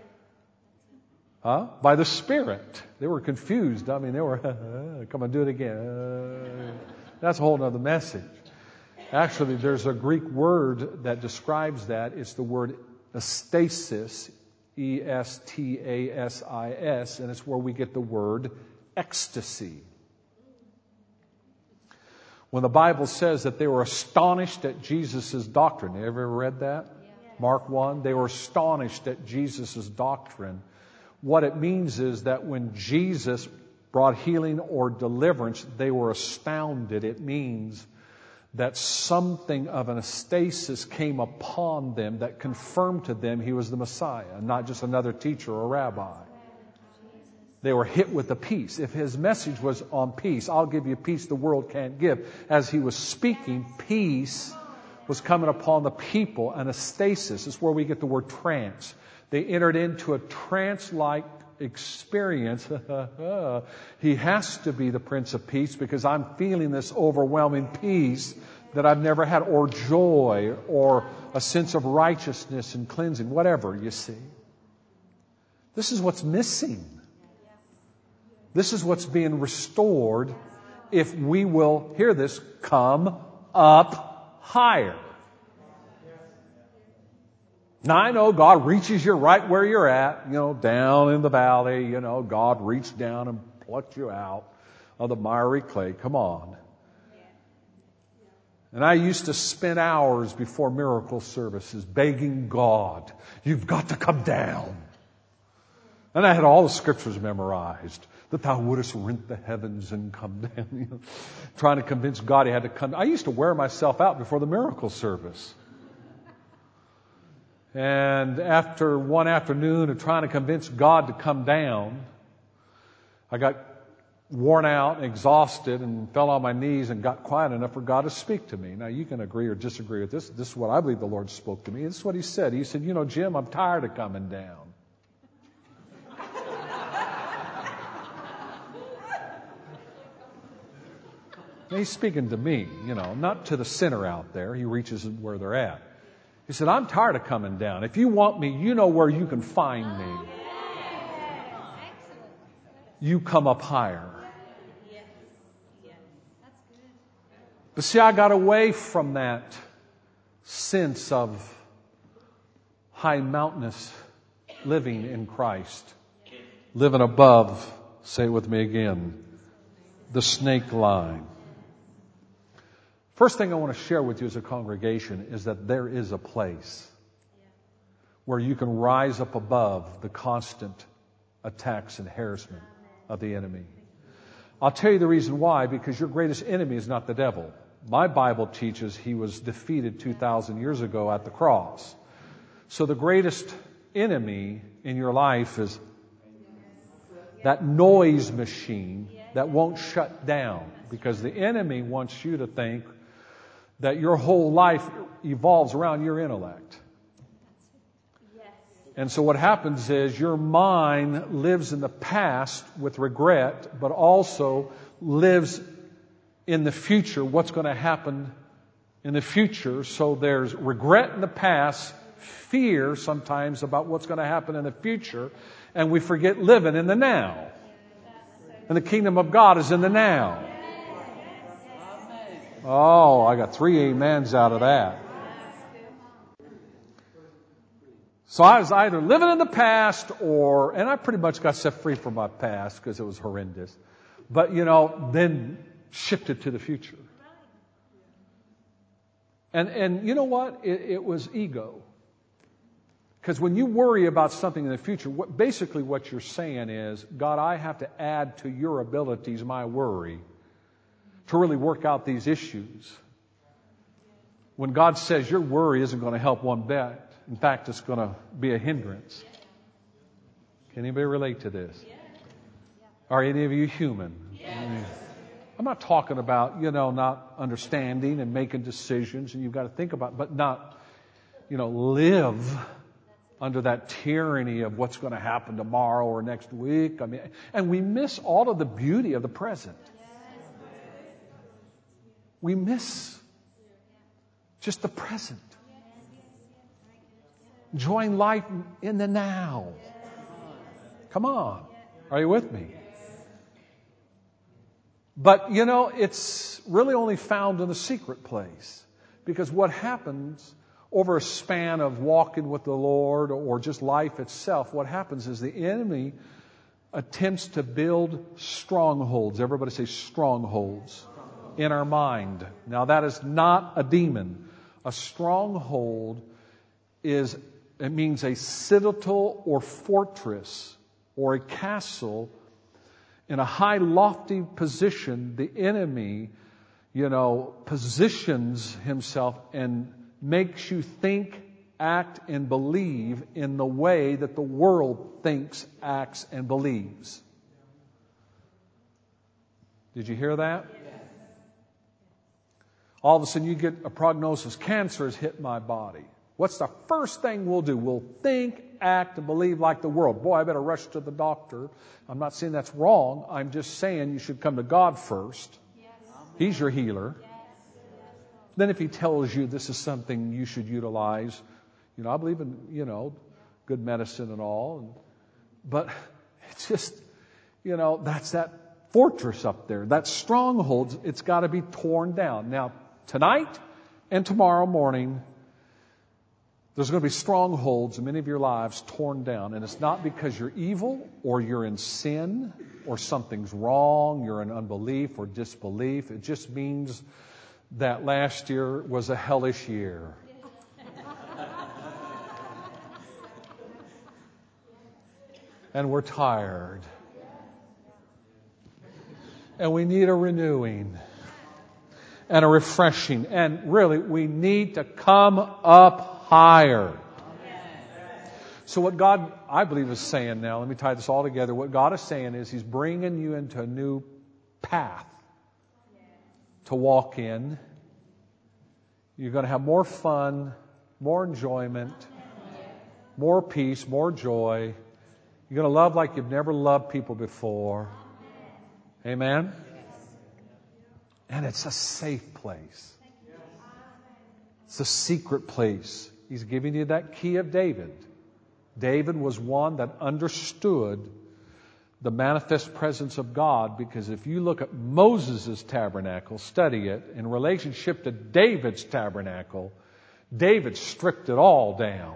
Huh? By the Spirit. They were confused. I mean, they were, come on, do it again. That's a whole other message. Actually, there's a Greek word that describes that. It's the word estasis, E S T A S I S, and it's where we get the word ecstasy. When the Bible says that they were astonished at Jesus' doctrine. You ever read that? Yeah. Mark one, they were astonished at Jesus' doctrine. What it means is that when Jesus brought healing or deliverance, they were astounded. It means that something of an estasis came upon them that confirmed to them He was the Messiah, not just another teacher or rabbi. They were hit with the peace. If His message was on peace, I'll give you peace the world can't give. As He was speaking, peace was coming upon the people, and a stasis is where we get the word trance. They entered into a trance-like experience. He has to be the Prince of Peace because I'm feeling this overwhelming peace that I've never had, or joy, or a sense of righteousness and cleansing, whatever, you see. This is what's missing. This is what's being restored if we will, hear this, come up higher. Now, I know God reaches you right where you're at, you know, down in the valley. You know, God reached down and plucked you out of the miry clay. Come on. And I used to spend hours before miracle services begging God, you've got to come down. And I had all the scriptures memorized. That thou wouldest rent the heavens and come down. You know, trying to convince God He had to come. I used to wear myself out before the miracle service. And after one afternoon of trying to convince God to come down, I got worn out, exhausted, and fell on my knees and got quiet enough for God to speak to me. Now, you can agree or disagree with this. This is what I believe the Lord spoke to me. This is what He said. He said, you know, Jim, I'm tired of coming down. And He's speaking to me, you know, not to the sinner out there. He reaches where they're at. He said, I'm tired of coming down. If you want me, you know where you can find me. You come up higher. But see, I got away from that sense of high mountainous living in Christ. Living above, say it with me again, the snake line. First thing I want to share with you as a congregation is that there is a place where you can rise up above the constant attacks and harassment of the enemy. I'll tell you the reason why, because your greatest enemy is not the devil. My Bible teaches he was defeated two thousand years ago at the cross. So the greatest enemy in your life is that noise machine that won't shut down, because the enemy wants you to think that your whole life evolves around your intellect. And so what happens is your mind lives in the past with regret, but also lives in the future, what's going to happen in the future. So there's regret in the past, fear sometimes about what's going to happen in the future, and we forget living in the now. And the kingdom of God is in the now. Oh, I got three amens out of that. So I was either living in the past or, and I pretty much got set free from my past because it was horrendous. But, you know, then shifted to the future. And, and you know what? It, it was ego. Because when you worry about something in the future, what, basically what you're saying is, God, I have to add to your abilities my worry to really work out these issues. When God says your worry isn't going to help one bit. In fact, it's going to be a hindrance. Can anybody relate to this? Are any of you human? Yes. I'm not talking about, you know, not understanding and making decisions, and you've got to think about, but not, you know, live under that tyranny of what's going to happen tomorrow or next week. I mean, and we miss all of the beauty of the present. We miss just the present. Enjoying life in the now. Come on. Are you with me? But, you know, it's really only found in the secret place. Because what happens over a span of walking with the Lord or just life itself, what happens is the enemy attempts to build strongholds. Everybody say strongholds in our mind. Now, that is not a demon. A stronghold is, it means a citadel or fortress or a castle in a high, lofty position. The enemy, you know, positions himself and makes you think, act, and believe in the way that the world thinks, acts, and believes. Did you hear that? All of a sudden you get a prognosis, cancer has hit my body. What's the first thing we'll do? We'll think, act, and believe like the world. Boy, I better rush to the doctor. I'm not saying that's wrong. I'm just saying you should come to God first. He's your healer. Then if He tells you this is something you should utilize, you know, I believe in, you know, good medicine and all. But it's just, you know, that's that fortress up there. That stronghold, it's got to be torn down. Now, tonight and tomorrow morning, there's going to be strongholds in many of your lives torn down. And it's not because you're evil or you're in sin or something's wrong, you're in unbelief or disbelief. It just means that last year was a hellish year. And we're tired. And we need a renewing and a refreshing. And really, we need to come up higher. So what God, I believe, is saying now, let me tie this all together. What God is saying is He's bringing you into a new path to walk in. You're going to have more fun, more enjoyment, more peace, more joy. You're going to love like you've never loved people before. Amen? And it's a safe place. It's a secret place. He's giving you that key of David. David was one that understood the manifest presence of God, because if you look at Moses' tabernacle, study it, in relationship to David's tabernacle, David stripped it all down.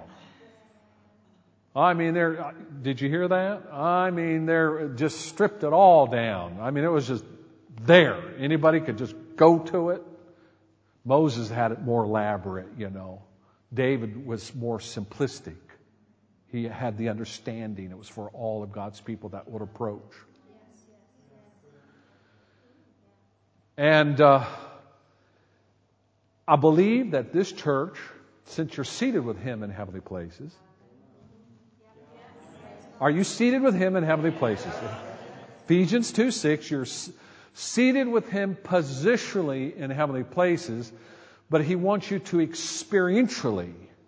I mean, there, did you hear that? I mean, they're just stripped it all down. I mean, it was just there. Anybody could just go to it. Moses had it more elaborate, you know. David was more simplistic. He had the understanding. It was for all of God's people that would approach. And uh, I believe that this church, since you're seated with Him in heavenly places, are you seated with Him in heavenly places? Ephesians two six, you're seated with Him positionally in heavenly places, but He wants you to experientially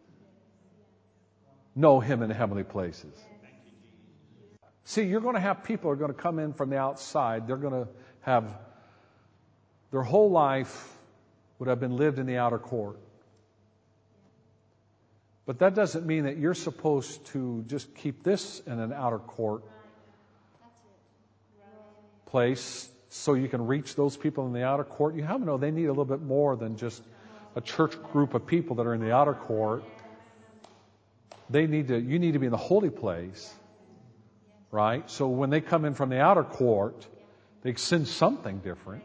know Him in heavenly places. See, you're going to have people who are going to come in from the outside. They're going to have, their whole life would have been lived in the outer court. But that doesn't mean that you're supposed to just keep this in an outer court place so you can reach those people in the outer court. You have to know they need a little bit more than just a church group of people that are in the outer court. They need to, you need to be in the holy place, right? So when they come in from the outer court, they sense something different.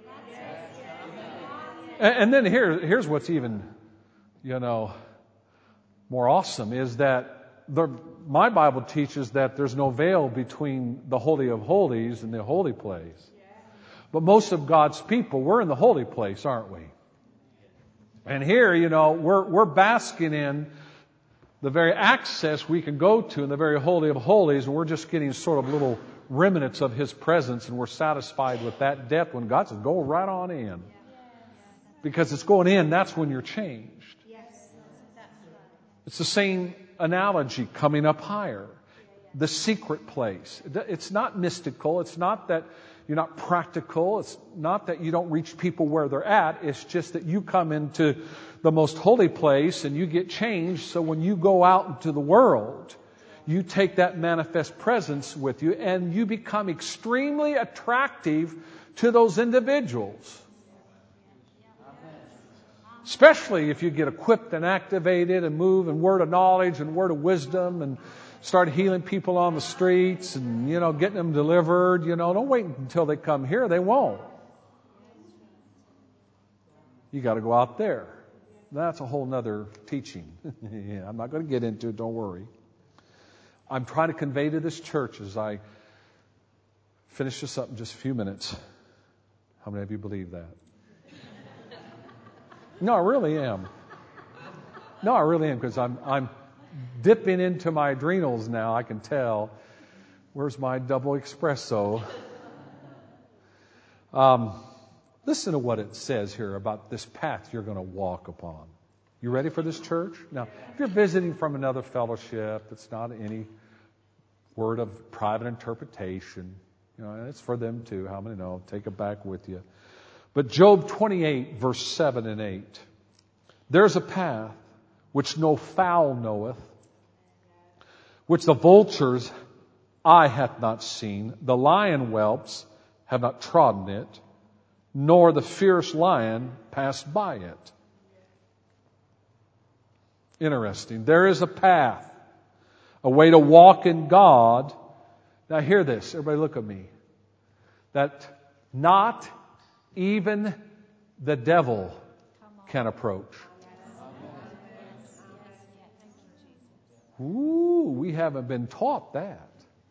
And, and then here, here's what's even, you know, more awesome is that the, my Bible teaches that there's no veil between the Holy of Holies and the holy place. But most of God's people, we're in the holy place, aren't we? And here, you know, we're, we're basking in the very access we can go to in the very Holy of Holies, and we're just getting sort of little remnants of His presence, and we're satisfied with that depth when God says, go right on in. Because it's going in, that's when you're changed. It's the same analogy coming up higher. The secret place. It's not mystical. It's not that you're not practical. It's not that you don't reach people where they're at. It's just that you come into the most holy place and you get changed. So when you go out into the world, you take that manifest presence with you and you become extremely attractive to those individuals. Especially if you get equipped and activated and move in word of knowledge and word of wisdom and start healing people on the streets and, you know, getting them delivered. You know, don't wait until they come here. They won't. You got to go out there. That's a whole nother teaching. Yeah, I'm not going to get into it. Don't worry. I'm trying to convey to this church as I finish this up in just a few minutes. How many of you believe that? No, I really am. No, I really am, because I'm I'm dipping into my adrenals now. I can tell. Where's my double espresso? Um, listen to what it says here about this path you're going to walk upon. You ready for this, church? Now, if you're visiting from another fellowship, it's not any word of private interpretation. You know, it's for them too. How many know? Take it back with you. But Job twenty-eight, verse seven and eight. There's a path which no fowl knoweth, which the vulture's eye hath not seen, the lion whelps have not trodden it, nor the fierce lion passed by it. Interesting. There is a path, a way to walk in God. Now hear this. Everybody look at me. That not even the devil can approach. Ooh, we haven't been taught that.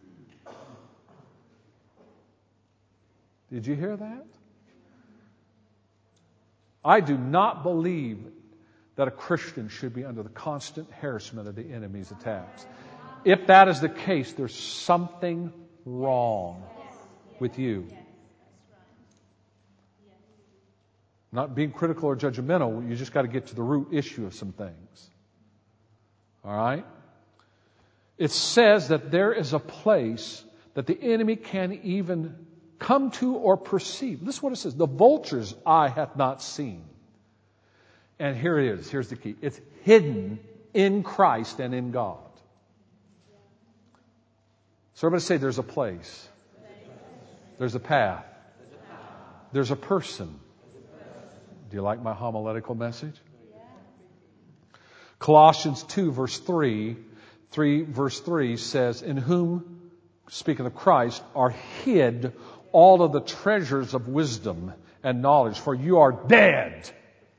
Did you hear that? I do not believe that a Christian should be under the constant harassment of the enemy's attacks. If that is the case, there's something wrong with you. Not being critical or judgmental, you just got to get to the root issue of some things. All right? It says that there is a place that the enemy can even come to or perceive. This is what it says. The vulture's eye hath not seen. And here it is. Here's the key. It's hidden in Christ and in God. So everybody say there's a place. There's a path. There's a person. Do you like my homiletical message? Colossians two verse three, three verse three says, in whom, speaking of Christ, are hid all of the treasures of wisdom and knowledge, for you are dead.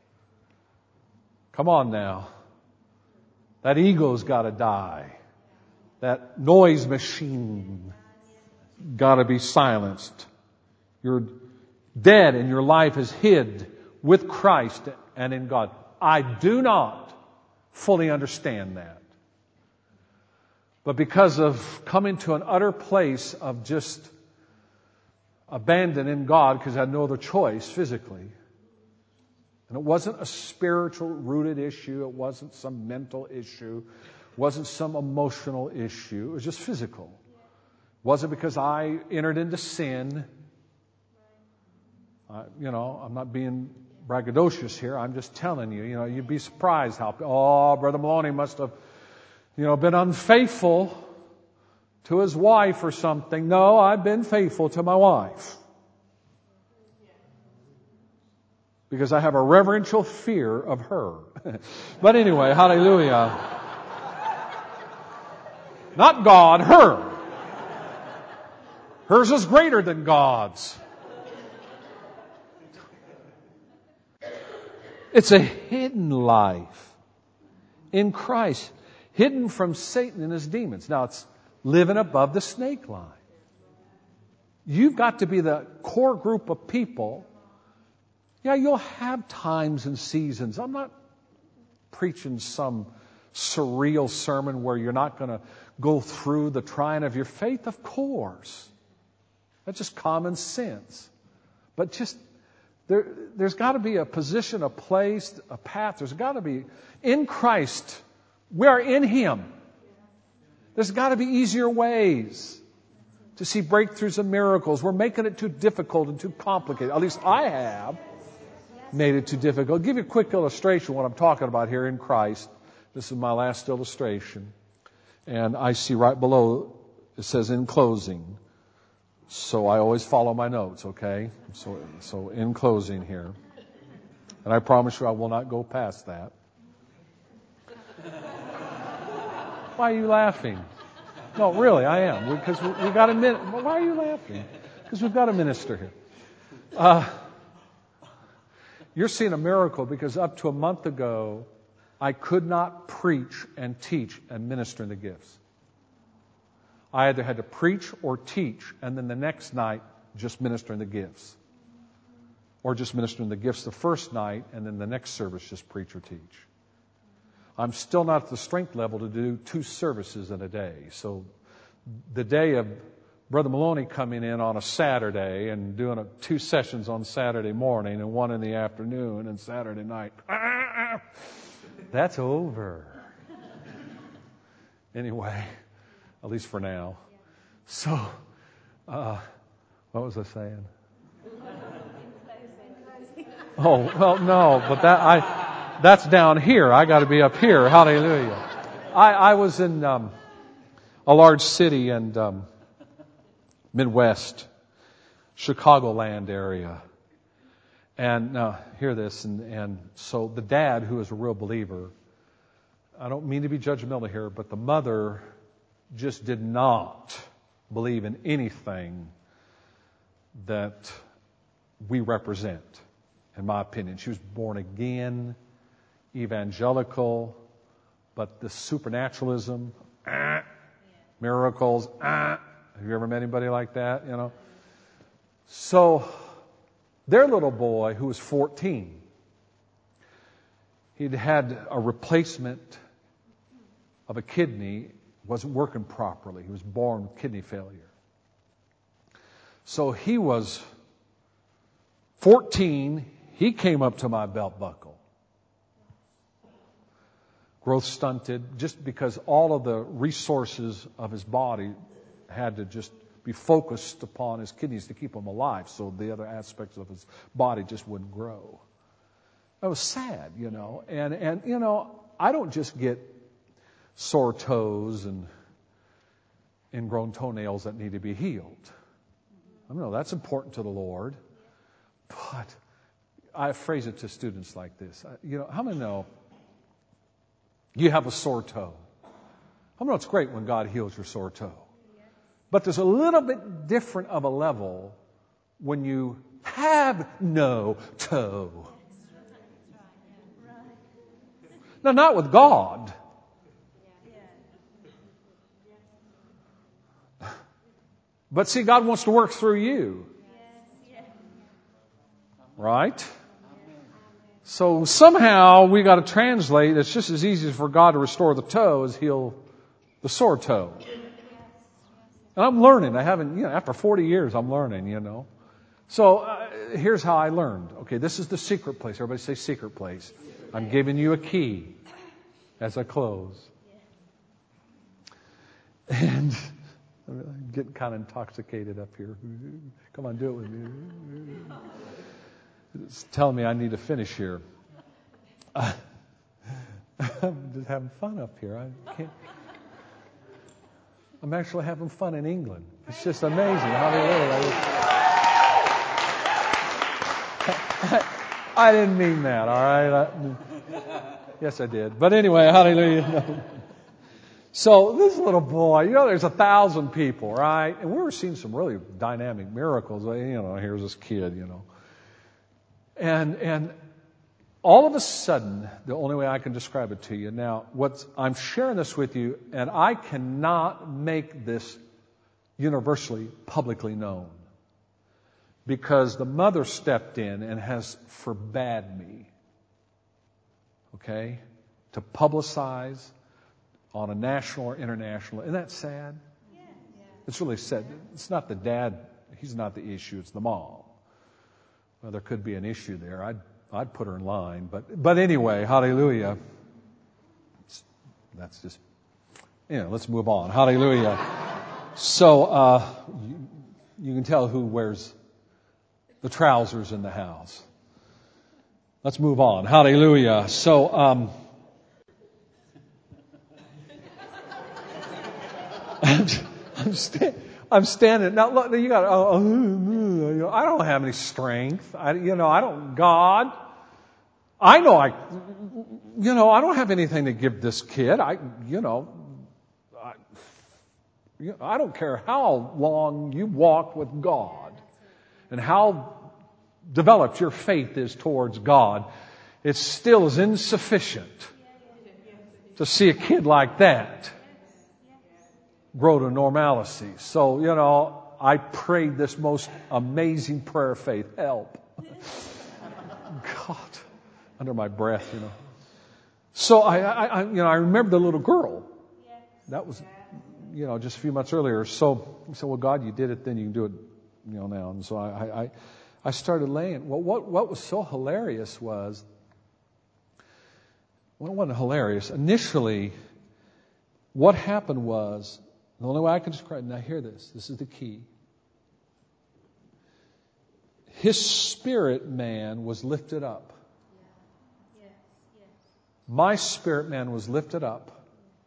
Come on now. That ego's got to die. That noise machine got to be silenced. You're dead and your life is hid with Christ and in God. I do not fully understand that. But because of coming to an utter place of just abandoning God because I had no other choice physically. And it wasn't a spiritual rooted issue. It wasn't some mental issue. It wasn't some emotional issue. It was just physical. It wasn't because I entered into sin. I, you know, I'm not being braggadocious here. I'm just telling you, you know, you'd be surprised how, oh, Brother Maloney must have, you know, been unfaithful to his wife or something. No, I've been faithful to my wife. Because I have a reverential fear of her. But anyway, hallelujah. Not God, her. Hers is greater than God's. It's a hidden life in Christ, hidden from Satan and his demons. Now, it's living above the snake line. You've got to be the core group of people. Yeah, you'll have times and seasons. I'm not preaching some surreal sermon where you're not going to go through the trying of your faith. Of course. That's just common sense. But just There, there's got to be a position, a place, a path. There's got to be, in Christ, we are in Him. There's got to be easier ways to see breakthroughs and miracles. We're making it too difficult and too complicated. At least I have made it too difficult. I'll give you a quick illustration of what I'm talking about here in Christ. This is my last illustration. And I see right below, it says in closing. So I always follow my notes, okay? So, so in closing here. And I promise you I will not go past that. Why are you laughing? No, really, I am. Because we, we got a minute. Why are you laughing? Because we've got a minister here. Uh, you're seeing a miracle because up to a month ago, I could not preach and teach and minister in the gifts. I either had to preach or teach, and then the next night, just minister in the gifts. Or just minister in the gifts the first night, and then the next service, just preach or teach. I'm still not at the strength level to do two services in a day. So the day of Brother Maloney coming in on a Saturday and doing a, two sessions on Saturday morning and one in the afternoon and Saturday night, that's over. Anyway. At least for now. So, uh, what was I saying? Oh, well, no, but that I that's down here. I got to be up here. Hallelujah. I, I was in um, a large city and um, Midwest, Chicagoland area. And now, hear this. And, and so the dad, who is a real believer, I don't mean to be judgmental here, but the mother just did not believe in anything that we represent, in my opinion. She was born again, evangelical, but the supernaturalism, ah, miracles, ah. Have you ever met anybody like that? You know. So their little boy, who was fourteen, he'd had a replacement of a kidney wasn't working properly. He was born with kidney failure. So he was fourteen. He came up to my belt buckle. Growth stunted, just because all of the resources of his body had to just be focused upon his kidneys to keep him alive, so the other aspects of his body just wouldn't grow. That was sad, you know. And, and you know, I don't just get sore toes and ingrown toenails that need to be healed. I know that's important to the Lord. But I phrase it to students like this. You know, how many know you have a sore toe? How many know it's great when God heals your sore toe? But there's a little bit different of a level when you have no toe. Now, not with God. But see, God wants to work through you. Right? So somehow we got to translate. It's just as easy for God to restore the toe as heal the sore toe. And I'm learning. I haven't, you know, after forty years, I'm learning, you know. So uh, here's how I learned. Okay, this is the secret place. Everybody say secret place. I'm giving you a key as I close. And I'm getting kind of intoxicated up here. Come on, do it with me. It's telling me I need to finish here. Uh, I'm just having fun up here. I can't. I'm actually having fun in England. It's just amazing how they live. I, I didn't mean that, all right? I, yes, I did. But anyway, hallelujah. So this little boy, you know, there's a thousand people, right? And we were seeing some really dynamic miracles. You know, here's this kid, you know. And and all of a sudden, the only way I can describe it to you now, what's, I'm sharing this with you, and I cannot make this universally publicly known because the mother stepped in and has forbade me, okay, to publicize on a national or international. Isn't that sad? Yeah. It's really sad. It's not the dad. He's not the issue. It's the mom. Well, there could be an issue there. I'd I'd put her in line, but but anyway, hallelujah. That's just, you know, let's move on. Hallelujah. So uh, you, you can tell who wears the trousers in the house. Let's move on. Hallelujah. So um, I'm, I'm, sta- I'm standing now. Look, you got. Uh, uh, I don't have any strength. I, you know, I don't. God. I know I, you know, I don't have anything to give this kid. I, you know, I, you know, I don't care how long you walk with God and how developed your faith is towards God. It still is insufficient to see a kid like that grow to normalcy. So, you know, I prayed this most amazing prayer of faith. Help. God. Under my breath, you know. So I, I, I, you know, I remember the little girl. That was, you know, just a few months earlier. So I said, well, God, you did it, then you can do it, you know, now. And so I, I, I started laying. Well, what, what was so hilarious was, well, it wasn't hilarious. Initially, what happened was, the only way I can describe it, now hear this, this is the key. His spirit man was lifted up. My spirit man was lifted up,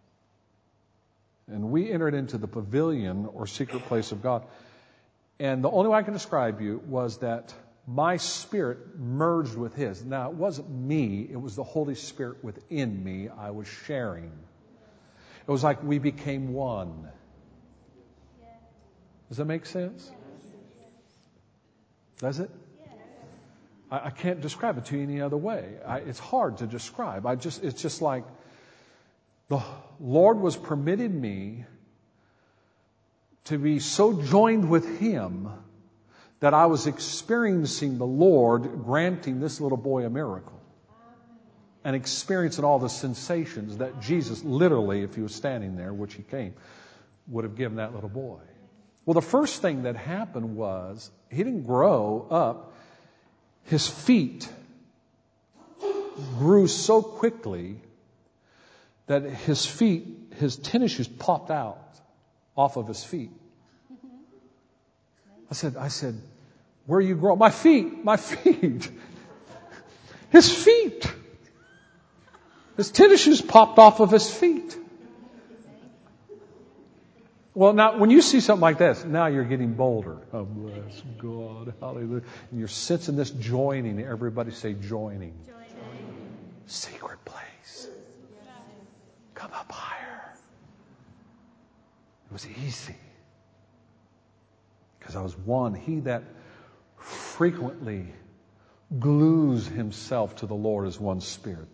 and we entered into the pavilion or secret place of God. And the only way I can describe you was that my spirit merged with his. Now, it wasn't me. It was the Holy Spirit within me I was sharing. It was like we became one. Does that make sense? Does it? I can't describe it to you any other way. I, it's hard to describe. I just, it's just like the Lord was permitting me to be so joined with Him that I was experiencing the Lord granting this little boy a miracle. and experiencing all the sensations that Jesus literally, if he was standing there, which he came, would have given that little boy. Well, the first thing that happened was he didn't grow up. His feet grew so quickly that his feet, his tennis shoes popped out off of his feet. I said, I said, where are you growing? My feet, my feet. His feet. His tennis shoes popped off of his feet. Well, now, when you see something like this, now you're getting bolder. Oh, bless God. Hallelujah. And you're sensing this joining. Everybody say joining. Joining. Secret place. Come up higher. It was easy. Because I was one. He that frequently glues himself to the Lord is one spirit.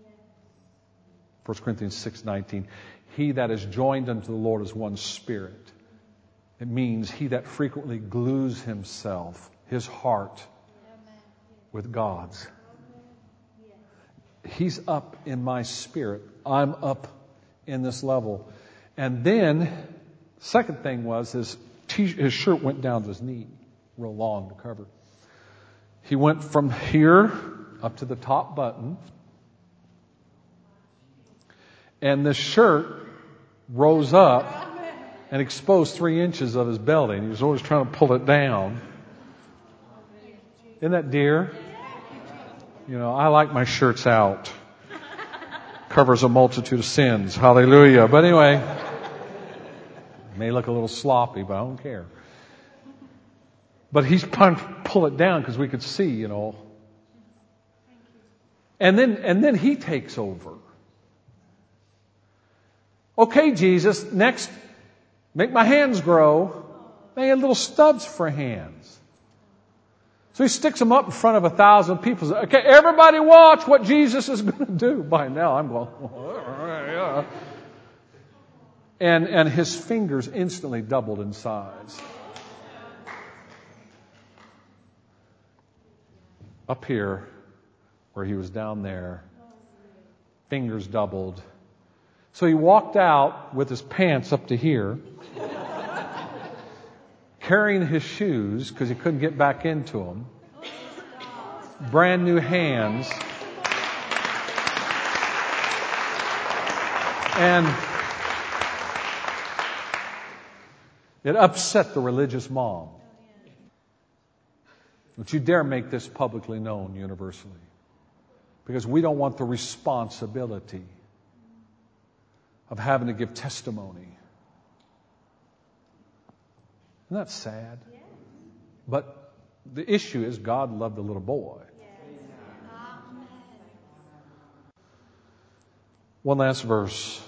First Corinthians six nineteen. He that is joined unto the Lord is one spirit. It means he that frequently glues himself, his heart, with God's. He's up in my spirit. I'm up in this level. And then, second thing was his, t- his shirt went down to his knee, real long to cover. He went from here up to the top button. And the shirt rose up and exposed three inches of his belly. And he was always trying to pull it down. Isn't that dear? You know, I like my shirts out. Covers a multitude of sins. Hallelujah. But anyway, it may look a little sloppy, but I don't care. But he's trying to pull it down because we could see, you know. And then, and then he takes over. Okay, Jesus, next, make my hands grow. They had little stubs for hands. So he sticks them up in front of a thousand people. Okay, everybody watch what Jesus is going to do. By now I'm going, yeah. And, and his fingers instantly doubled in size. Up here, where he was down there, fingers doubled. So he walked out with his pants up to here, carrying his shoes because he couldn't get back into them. Brand new hands. And it upset the religious mom. Don't you dare make this publicly known universally. Because we don't want the responsibility of having to give testimony. Isn't that sad? Yeah. But the issue is God loved the little boy. Yeah. One last verse.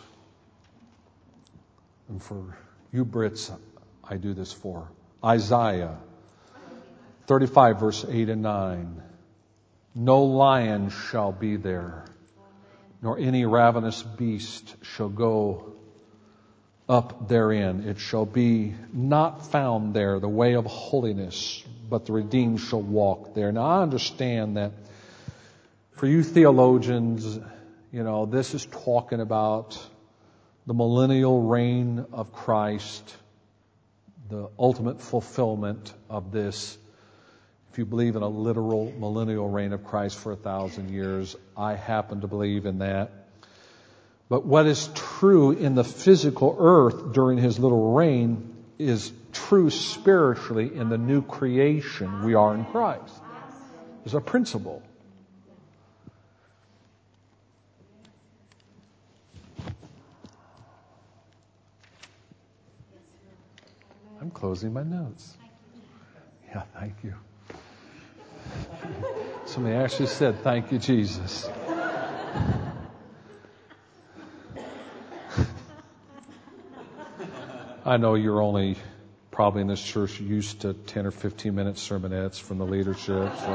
And for you Brits, I do this for. Isaiah thirty-five, verse eight and nine. No lion shall be there, nor any ravenous beast shall go up therein. It shall be not found there, the way of holiness, but the redeemed shall walk there. Now, I understand that for you theologians, you know, this is talking about the millennial reign of Christ, the ultimate fulfillment of this. If you believe in a literal millennial reign of Christ for a thousand years, I happen to believe in that. But what is true in the physical earth during his little reign is true spiritually in the new creation we are in Christ. There's a principle. I'm closing my notes. Yeah, thank you. Somebody actually said, thank you, Jesus. I know you're only probably in this church used to ten or fifteen minute sermonettes from the leadership. So,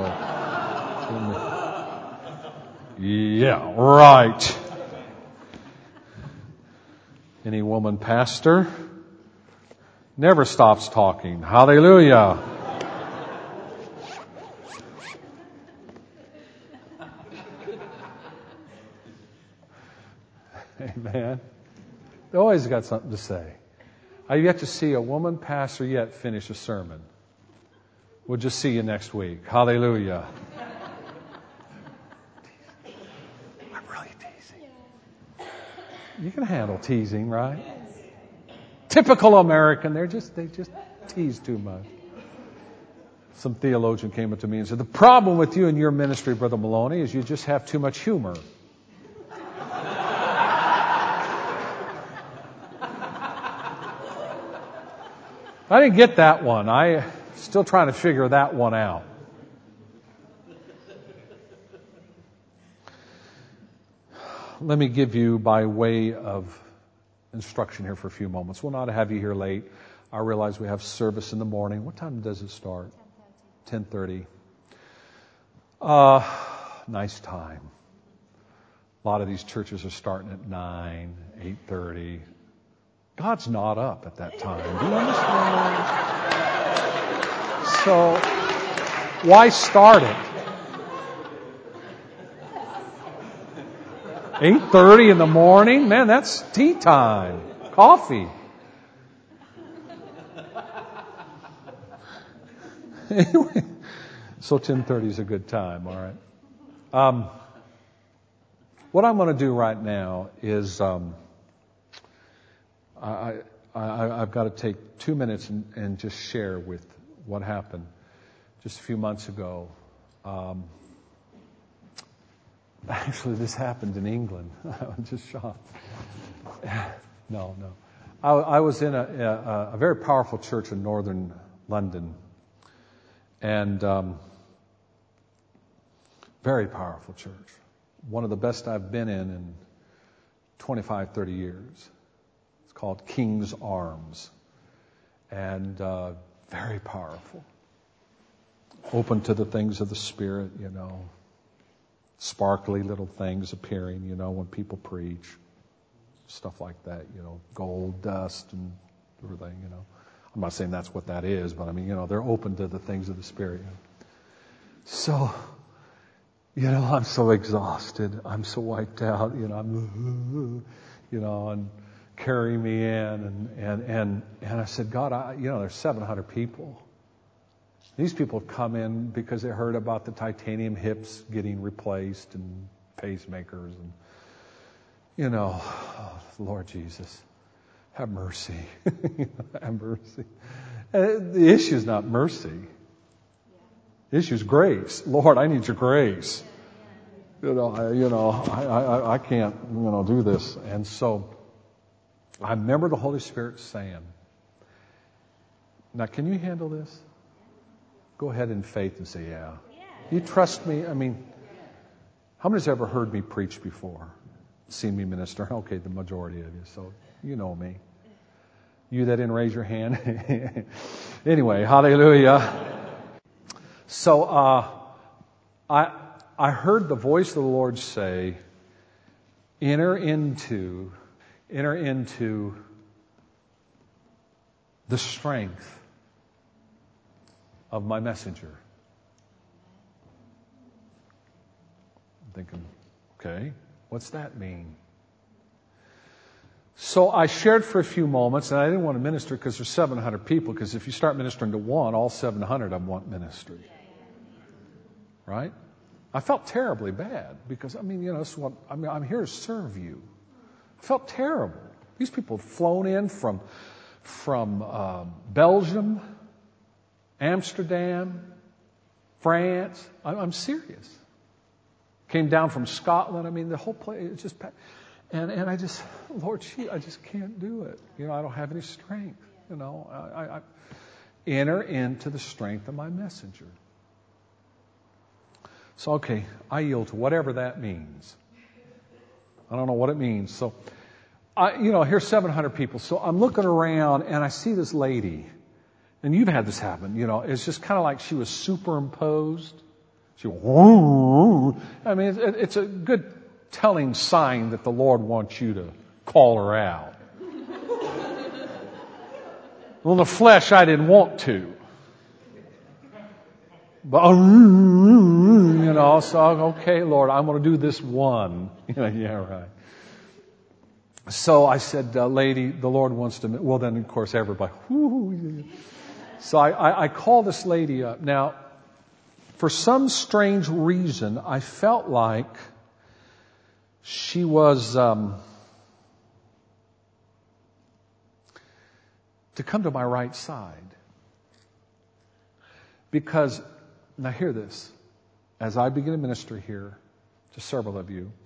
yeah, right. Any woman pastor never stops talking. Hallelujah. They always got something to say. I've yet to see a woman pastor yet finish a sermon. We'll just see you next week. Hallelujah. I'm really teasing. You can handle teasing, right? Typical American. They're just, they just tease too much. Some theologian came up to me and said, the problem with you and your ministry, Brother Maloney, is you just have too much humor. I didn't get that one. I'm still trying to figure that one out. Let me give you, by way of instruction here for a few moments. We'll not have you here late. I realize we have service in the morning. What time does it start? ten thirty. Uh, nice time. A lot of these churches are starting at nine, eight thirty. God's not up at that time. Do you understand? So, why start it? eight thirty in the morning? Man, that's tea time. Coffee. Anyway, so ten thirty is a good time, all right? Um, what I'm going to do right now is um, I, I, I've got to take two minutes and, and just share with what happened just a few months ago. Um, actually, this happened in England. I'm just shocked. No, no. I, I was in a, a, a very powerful church in northern London. And um, very powerful church. One of the best I've been in in twenty-five, thirty years. It's called King's Arms. And uh, very powerful. Open to the things of the Spirit, you know. Sparkly little things appearing, you know, when people preach. Stuff like that, you know. Gold, dust, and everything, you know. I'm not saying that's what that is, but I mean, you know, they're open to the things of the Spirit. You know. So, you know, I'm so exhausted. I'm so wiped out. You know, I'm, you know, and carry me in. And, and, and, and I said, God, I, you know, there's seven hundred people. These people have come in because they heard about the titanium hips getting replaced and pacemakers. And, you know, oh, Lord Jesus. Have mercy. Have mercy. And the issue is not mercy. The issue is grace. Lord, I need your grace. You know, I, you know, I, I, I can't, you know, do this. And so I remember the Holy Spirit saying, now, can you handle this? Go ahead in faith and say, yeah. You trust me? I mean, how many's ever heard me preach before? Seen me minister? Okay, the majority of you. So you know me. You that didn't raise your hand. Anyway, hallelujah. So uh, I I heard the voice of the Lord say, enter into, enter into the strength of my messenger. I'm thinking, okay, what's that mean? So I shared for a few moments, and I didn't want to minister because there's seven hundred people, because if you start ministering to one, all seven hundred of them want ministry. Right? I felt terribly bad because, I mean, you know, this is what, I mean, I'm here to serve you. I felt terrible. These people had flown in from, from uh, Belgium, Amsterdam, France. I, I'm serious. Came down from Scotland. I mean, the whole place, it's just... And and I just, Lord, gee, I just can't do it. You know, I don't have any strength. You know, I, I, I enter into the strength of my messenger. So, okay, I yield to whatever that means. I don't know what it means. So, I, you know, here's seven hundred people. So I'm looking around and I see this lady, and you've had this happen. You know, it's just kind of like she was superimposed. She, whoo. I mean, it, it's a good telling sign that the Lord wants you to call her out. Well, in the flesh, I didn't want to. But, you know, so, okay, Lord, I'm going to do this one. You know, yeah, right. so I said, uh, lady, the Lord wants to, well then of course everybody, whoo. So I, I, I called this lady up. Now, for some strange reason, I felt like she was, um, to come to my right side. Because, now hear this, as I begin to minister here to several of you,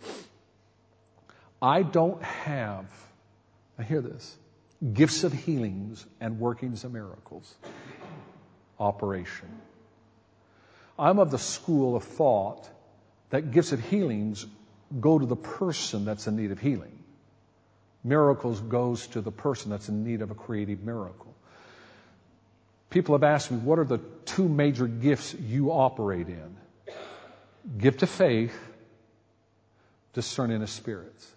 I don't have, now hear this, gifts of healings and workings of miracles. Operation. I'm of the school of thought that gifts of healings go to the person that's in need of healing. Miracles goes to the person that's in need of a creative miracle. People have asked me, what are the two major gifts you operate in? Gift of faith, discerning of spirits.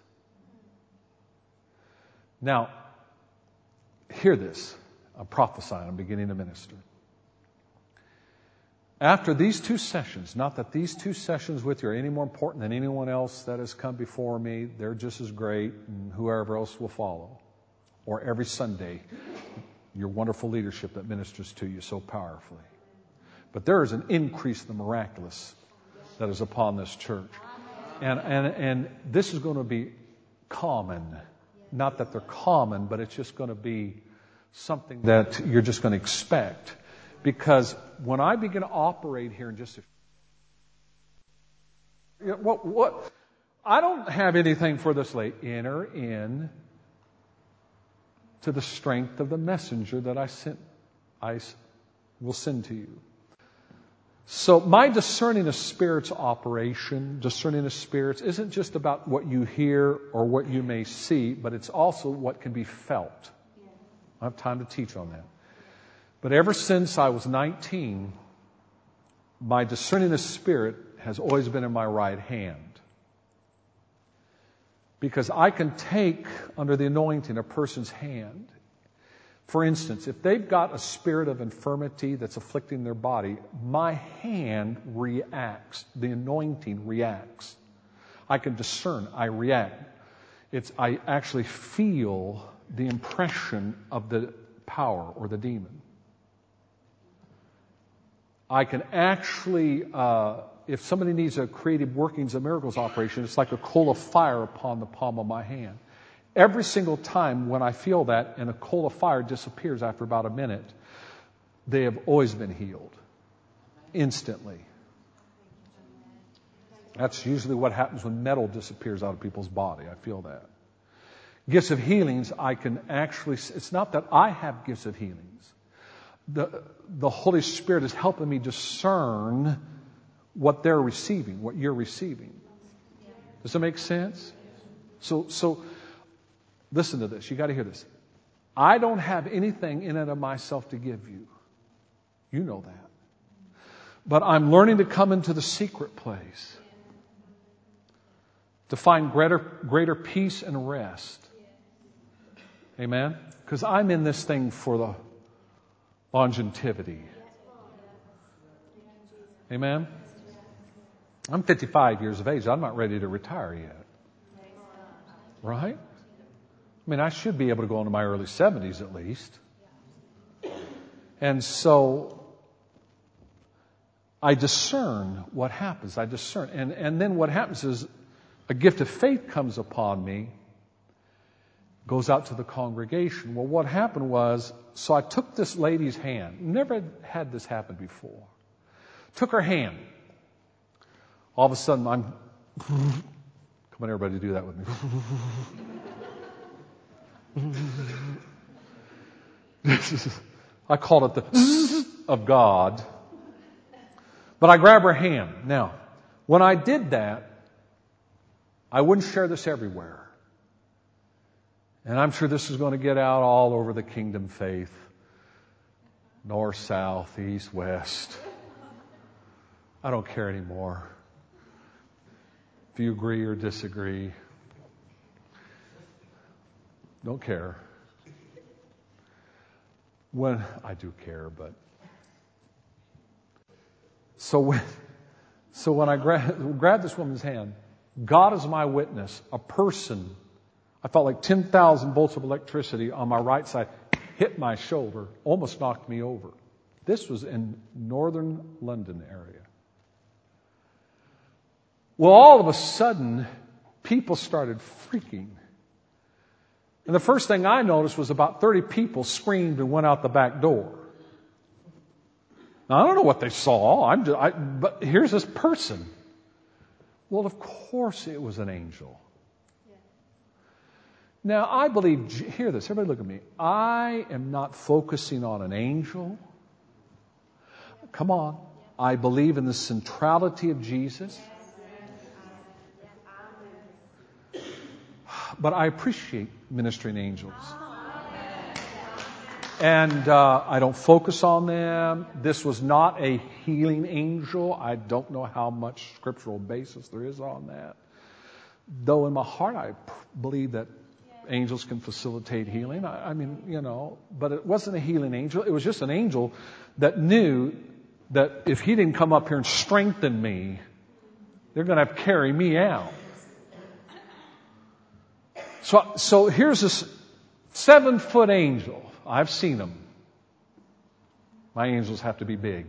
Now, hear this. I'm prophesying. I'm beginning to minister. After these two sessions, not that these two sessions with you are any more important than anyone else that has come before me. They're just as great, and whoever else will follow. Or every Sunday, your wonderful leadership that ministers to you so powerfully. But there is an increase in the miraculous that is upon this church. And, and, and this is going to be common. Not that they're common, but it's just going to be something that you're just going to expect. Because when I begin to operate here in just a you know, what, what, I don't have anything for this late. Enter in to the strength of the messenger that I sent, I will send to you. So my discerning of spirits operation, discerning of spirits, isn't just about what you hear or what you may see, but it's also what can be felt. I have time to teach on that. But ever since I was nineteen, my discerning of spirit has always been in my right hand. Because I can take under the anointing a person's hand. For instance, if they've got a spirit of infirmity that's afflicting their body, my hand reacts. The anointing reacts. I can discern. I react. It's, I actually feel the impression of the power or the demon. I can actually, uh, if somebody needs a creative workings of miracles operation, it's like a coal of fire upon the palm of my hand. Every single time when I feel that and a coal of fire disappears after about a minute, they have always been healed. Instantly. That's usually what happens when metal disappears out of people's body. I feel that. Gifts of healings, I can actually, it's not that I have gifts of healings. The, the Holy Spirit is helping me discern what they're receiving, what you're receiving. Does that make sense? So, so listen to this. You got to hear this. I don't have anything in and of myself to give you. You know that. But I'm learning to come into the secret place to find greater, greater peace and rest. Amen? Because I'm in this thing for the longevity. Amen? I'm fifty-five years of age. I'm not ready to retire yet. Right? I mean, I should be able to go into my early seventies at least. And so I discern what happens. I discern. And, and then what happens is a gift of faith comes upon me, goes out to the congregation. Well, what happened was, so I took this lady's hand. Never had this happen before. Took her hand. All of a sudden, I'm... Come on, everybody, do that with me. I called it the of God. But I grab her hand. Now, when I did that, I wouldn't share this everywhere. And I'm sure this is going to get out all over the Kingdom Faith. North, south, east, west. I don't care anymore. If you agree or disagree, don't care. When I do care, but so when so when I grab grab this woman's hand, God is my witness. A person, I felt like ten thousand volts of electricity on my right side hit my shoulder, almost knocked me over. This was in northern London area. Well, all of a sudden, people started freaking. And the first thing I noticed was about thirty people screamed and went out the back door. Now, I don't know what they saw, I'm just, I, but here's this person. Well, of course it was an angel. Yeah. Now, I believe, hear this, everybody look at me. I am not focusing on an angel. Come on. I believe in the centrality of Jesus. But I appreciate ministering angels. And uh, I don't focus on them. This was not a healing angel. I don't know how much scriptural basis there is on that. Though in my heart I p- believe that angels can facilitate healing. I, I mean, you know, but it wasn't a healing angel. It was just an angel that knew that if he didn't come up here and strengthen me, they're going to have to carry me out. So, so here's this seven-foot angel. I've seen them. My angels have to be big.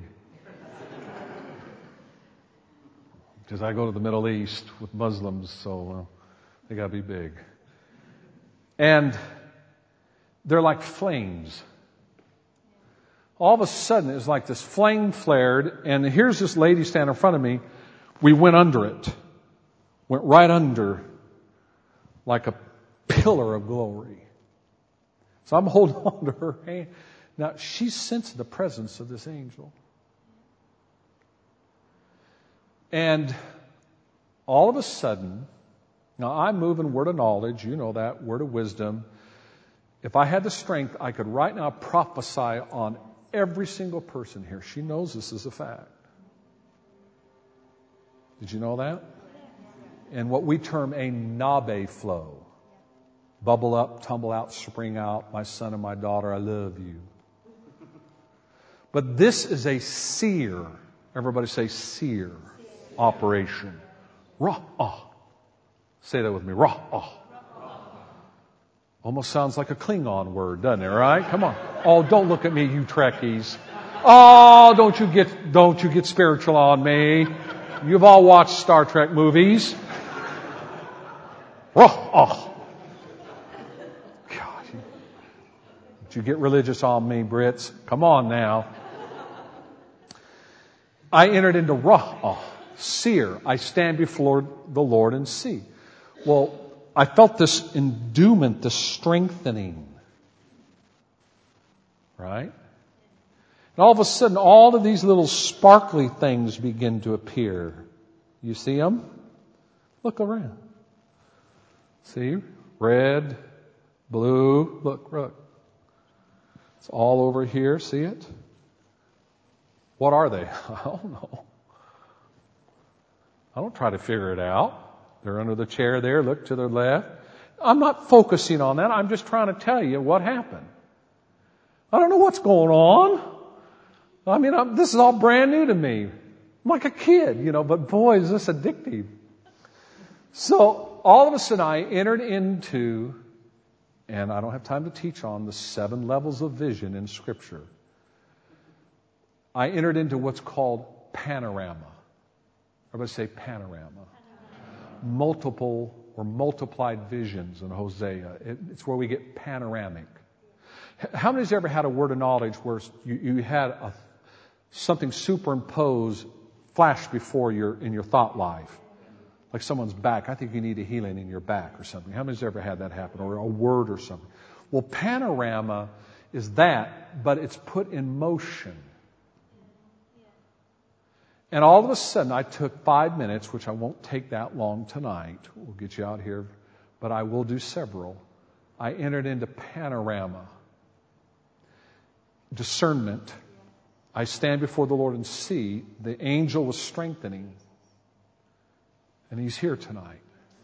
Because I go to the Middle East with Muslims, so uh, they got to be big. And they're like flames. All of a sudden, it's like this flame flared, and here's this lady standing in front of me. We went under it. Went right under like a pillar of glory. So I'm holding on to her hand. Now, she sensed the presence of this angel. And all of a sudden, now I'm moving word of knowledge, you know that, word of wisdom. If I had the strength, I could right now prophesy on every single person here. She knows this is a fact. Did you know that? And what we term a nabe flow. Bubble up, tumble out, spring out. My son and my daughter, I love you. But this is a seer. Everybody say seer operation. Ra'ah. Say that with me. Ra'ah. Almost sounds like a Klingon word, doesn't it? Right? Come on. Oh, don't look at me, you Trekkies. Oh, don't you get, don't you get spiritual on me. You've all watched Star Trek movies. Ra'ah. You get religious on me, Brits. Come on now. I entered into Ra'ah, seer. I stand before the Lord and see. Well, I felt this endowment, this strengthening. Right? And all of a sudden, all of these little sparkly things begin to appear. You see them? Look around. See? Red, blue. Look, look. It's all over here. See it? What are they? I don't know. I don't try to figure it out. They're under the chair there. Look to the left. I'm not focusing on that. I'm just trying to tell you what happened. I don't know what's going on. I mean, I'm, this is all brand new to me. I'm like a kid, you know, but boy, is this addictive. So all of a sudden I entered into, and I don't have time to teach on the seven levels of vision in Scripture. I entered into what's called panorama. Everybody say panorama. panorama. Multiple or multiplied visions in Hosea. It, it's where we get panoramic. How many has ever had a word of knowledge where you, you had a, something superimposed, flash before your in your thought life? Like someone's back. I think you need a healing in your back or something. How many has ever had that happen? Or a word or something. Well, panorama is that, but it's put in motion. And all of a sudden, I took five minutes, which I won't take that long tonight. We'll get you out here, but I will do several. I entered into panorama. Discernment. I stand before the Lord and see the angel was strengthening. And he's here tonight.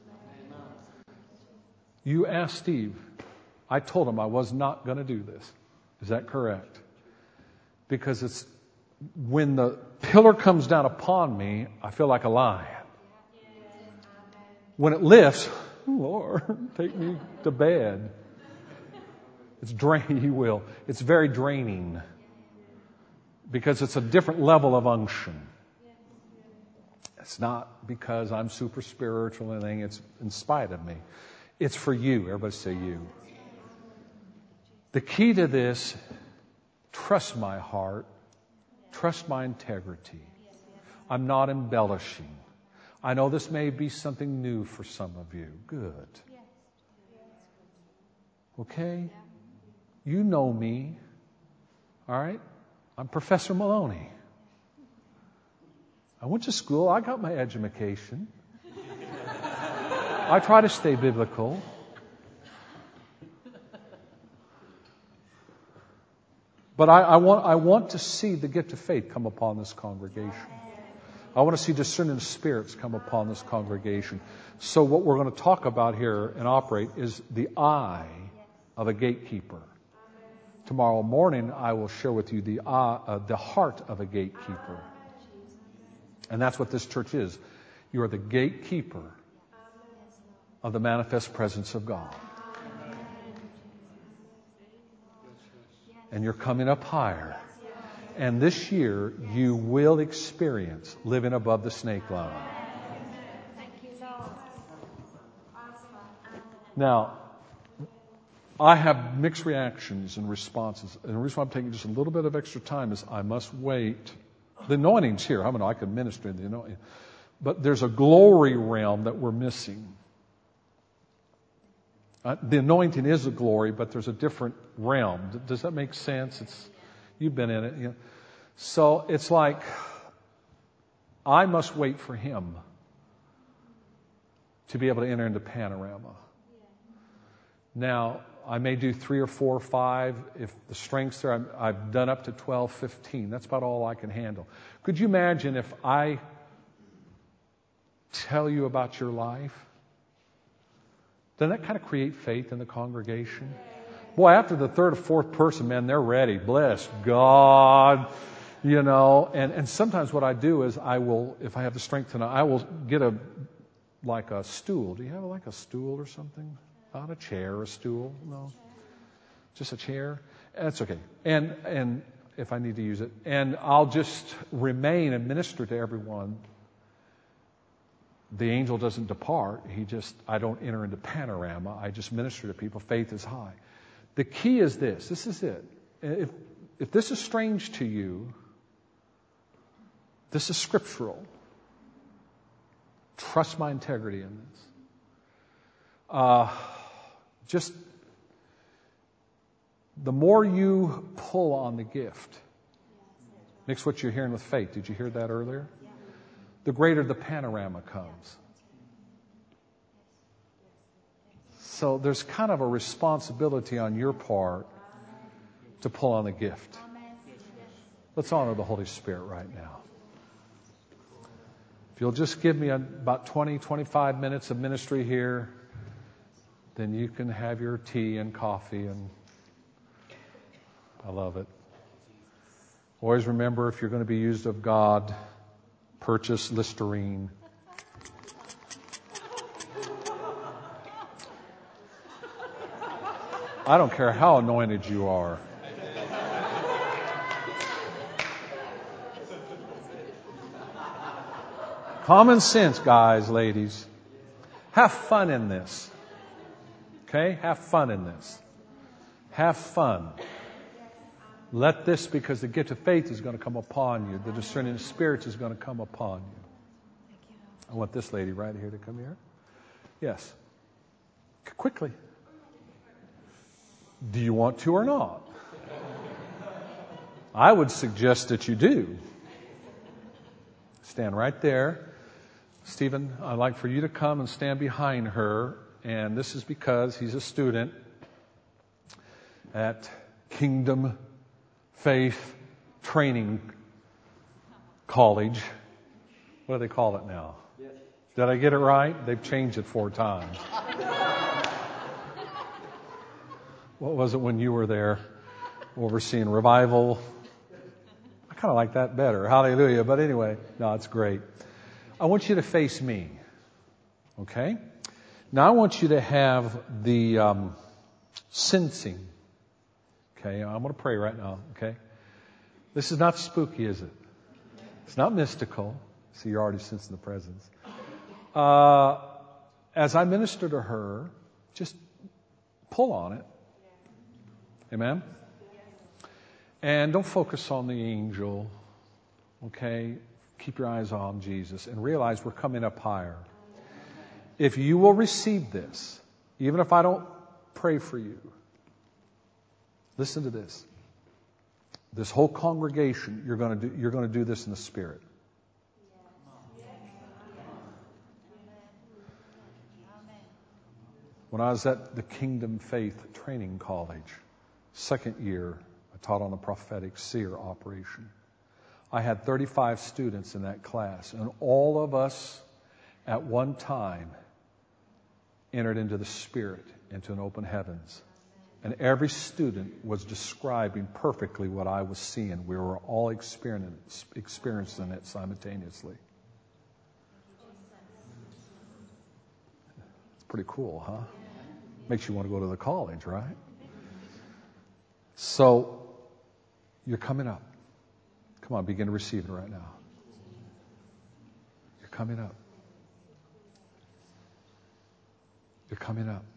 You asked Steve. I told him I was not going to do this. Is that correct? Because it's when the pillar comes down upon me, I feel like a lion. When it lifts, Lord, take me to bed. It's drain. He will. It's very draining because it's a different level of unction. It's not because I'm super spiritual or anything. It's in spite of me. It's for you. Everybody say you. The key to this, trust my heart. Trust my integrity. I'm not embellishing. I know this may be something new for some of you. Good. Okay? You know me. All right? I'm Professor Maloney. I went to school. I got my education. I try to stay biblical. But I, I want I want to see the gift of faith come upon this congregation. I want to see discerning spirits come upon this congregation. So what we're going to talk about here and operate is the eye of a gatekeeper. Tomorrow morning, I will share with you the eye, uh, the heart of a gatekeeper. And that's what this church is. You are the gatekeeper of the manifest presence of God. And you're coming up higher. And this year, you will experience living above the snake line. Now, I have mixed reactions and responses. And the reason why I'm taking just a little bit of extra time is I must wait. The anointing's here. How many know I can minister in the anointing? But there's a glory realm that we're missing. Uh, the anointing is a glory, but there's a different realm. Does that make sense? It's you've been in it. You know? So it's like I must wait for him to be able to enter into panorama. Now, I may do three or four or five. If the strength's there, I'm, I've done up to twelve, fifteen. That's about all I can handle. Could you imagine if I tell you about your life? Doesn't that kind of create faith in the congregation? Boy, after the third or fourth person, man, they're ready. Bless God. You know, and, and sometimes what I do is I will, if I have the strength tonight, I will get a, like a stool. Do you have like a stool or something? Not a chair, a stool? No. Just a chair? That's okay. And, and if I need to use it. And I'll just remain and minister to everyone. The angel doesn't depart. He just, I don't enter into panorama. I just minister to people. Faith is high. The key is this. This is it. If, if this is strange to you, this is scriptural. Trust my integrity in this. Uh, just the more you pull on the gift, mix what you're hearing with faith. Did you hear that earlier? The greater the panorama comes. So there's kind of a responsibility on your part to pull on the gift. Let's honor the Holy Spirit right now. If you'll just give me about twenty, twenty-five minutes of ministry here, then you can have your tea and coffee, and I love it. Always remember, if you're going to be used of God, purchase Listerine. I don't care how anointed you are. Common sense, guys, ladies. Have fun in this. Okay? Have fun in this. Have fun. Let this, because the gift of faith is going to come upon you. The discerning of spirits is going to come upon you. I want this lady right here to come here. Yes. Quickly. Do you want to or not? I would suggest that you do. Stand right there. Stephen, I'd like for you to come and stand behind her. And this is because he's a student at Kingdom Faith Training College. What do they call it now? Yes. Did I get it right? They've changed it four times. What was it when you were there overseeing revival? I kind of like that better. Hallelujah. But anyway, no, it's great. I want you to face me. Okay? Now I want you to have the um, sensing. Okay, I'm going to pray right now. Okay, this is not spooky, is it? It's not mystical. See, you're already sensing the presence. Uh, as I minister to her, just pull on it. Amen? And don't focus on the angel. Okay? Keep your eyes on Jesus and realize we're coming up higher. If you will receive this, even if I don't pray for you, listen to this. This whole congregation, you're going to do, you're going to do this in the Spirit. When I was at the Kingdom Faith Training College, second year, I taught on the prophetic seer operation. I had thirty-five students in that class, and all of us at one time entered into the Spirit, into an open heavens. And every student was describing perfectly what I was seeing. We were all experiencing it simultaneously. It's pretty cool, huh? Makes you want to go to the college, right? So, you're coming up. Come on, begin to receive it right now. You're coming up. You're coming up.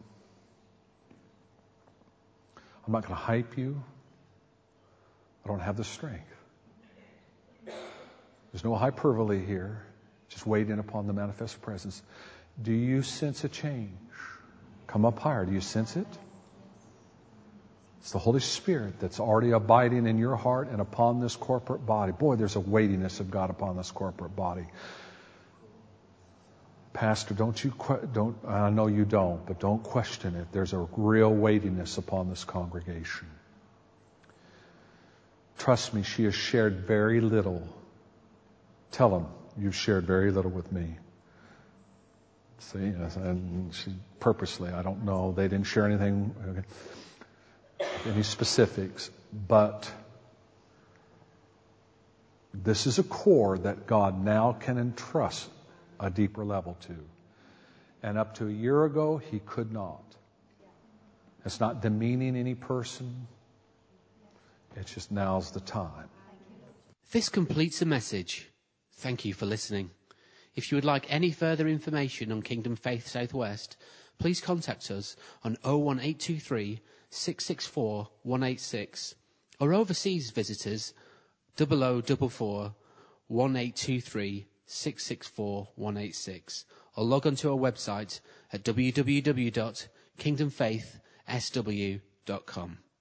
I'm not going to hype you. I don't have the strength. There's no hyperbole here. Just waiting upon the manifest presence. Do you sense a change? Come up higher. Do you sense it? It's the Holy Spirit that's already abiding in your heart and upon this corporate body. Boy, there's a weightiness of God upon this corporate body. Pastor, don't you, don't, I know you don't, but don't question it. There's a real weightiness upon this congregation. Trust me, she has shared very little. Tell them, you've shared very little with me. See, and she purposely, I don't know, they didn't share anything, any specifics, but this is a core that God now can entrust a deeper level to. And up to a year ago, He could not. It's not demeaning any person. It's just now's the time. This completes the message. Thank you for listening. If you would like any further information on Kingdom Faith Southwest, please contact us on oh one eight two three, six six four, one eight six or overseas visitors double oh double four, one eight two three, six six four, one eight six or log on to our website at w w w dot kingdom faith s w dot com.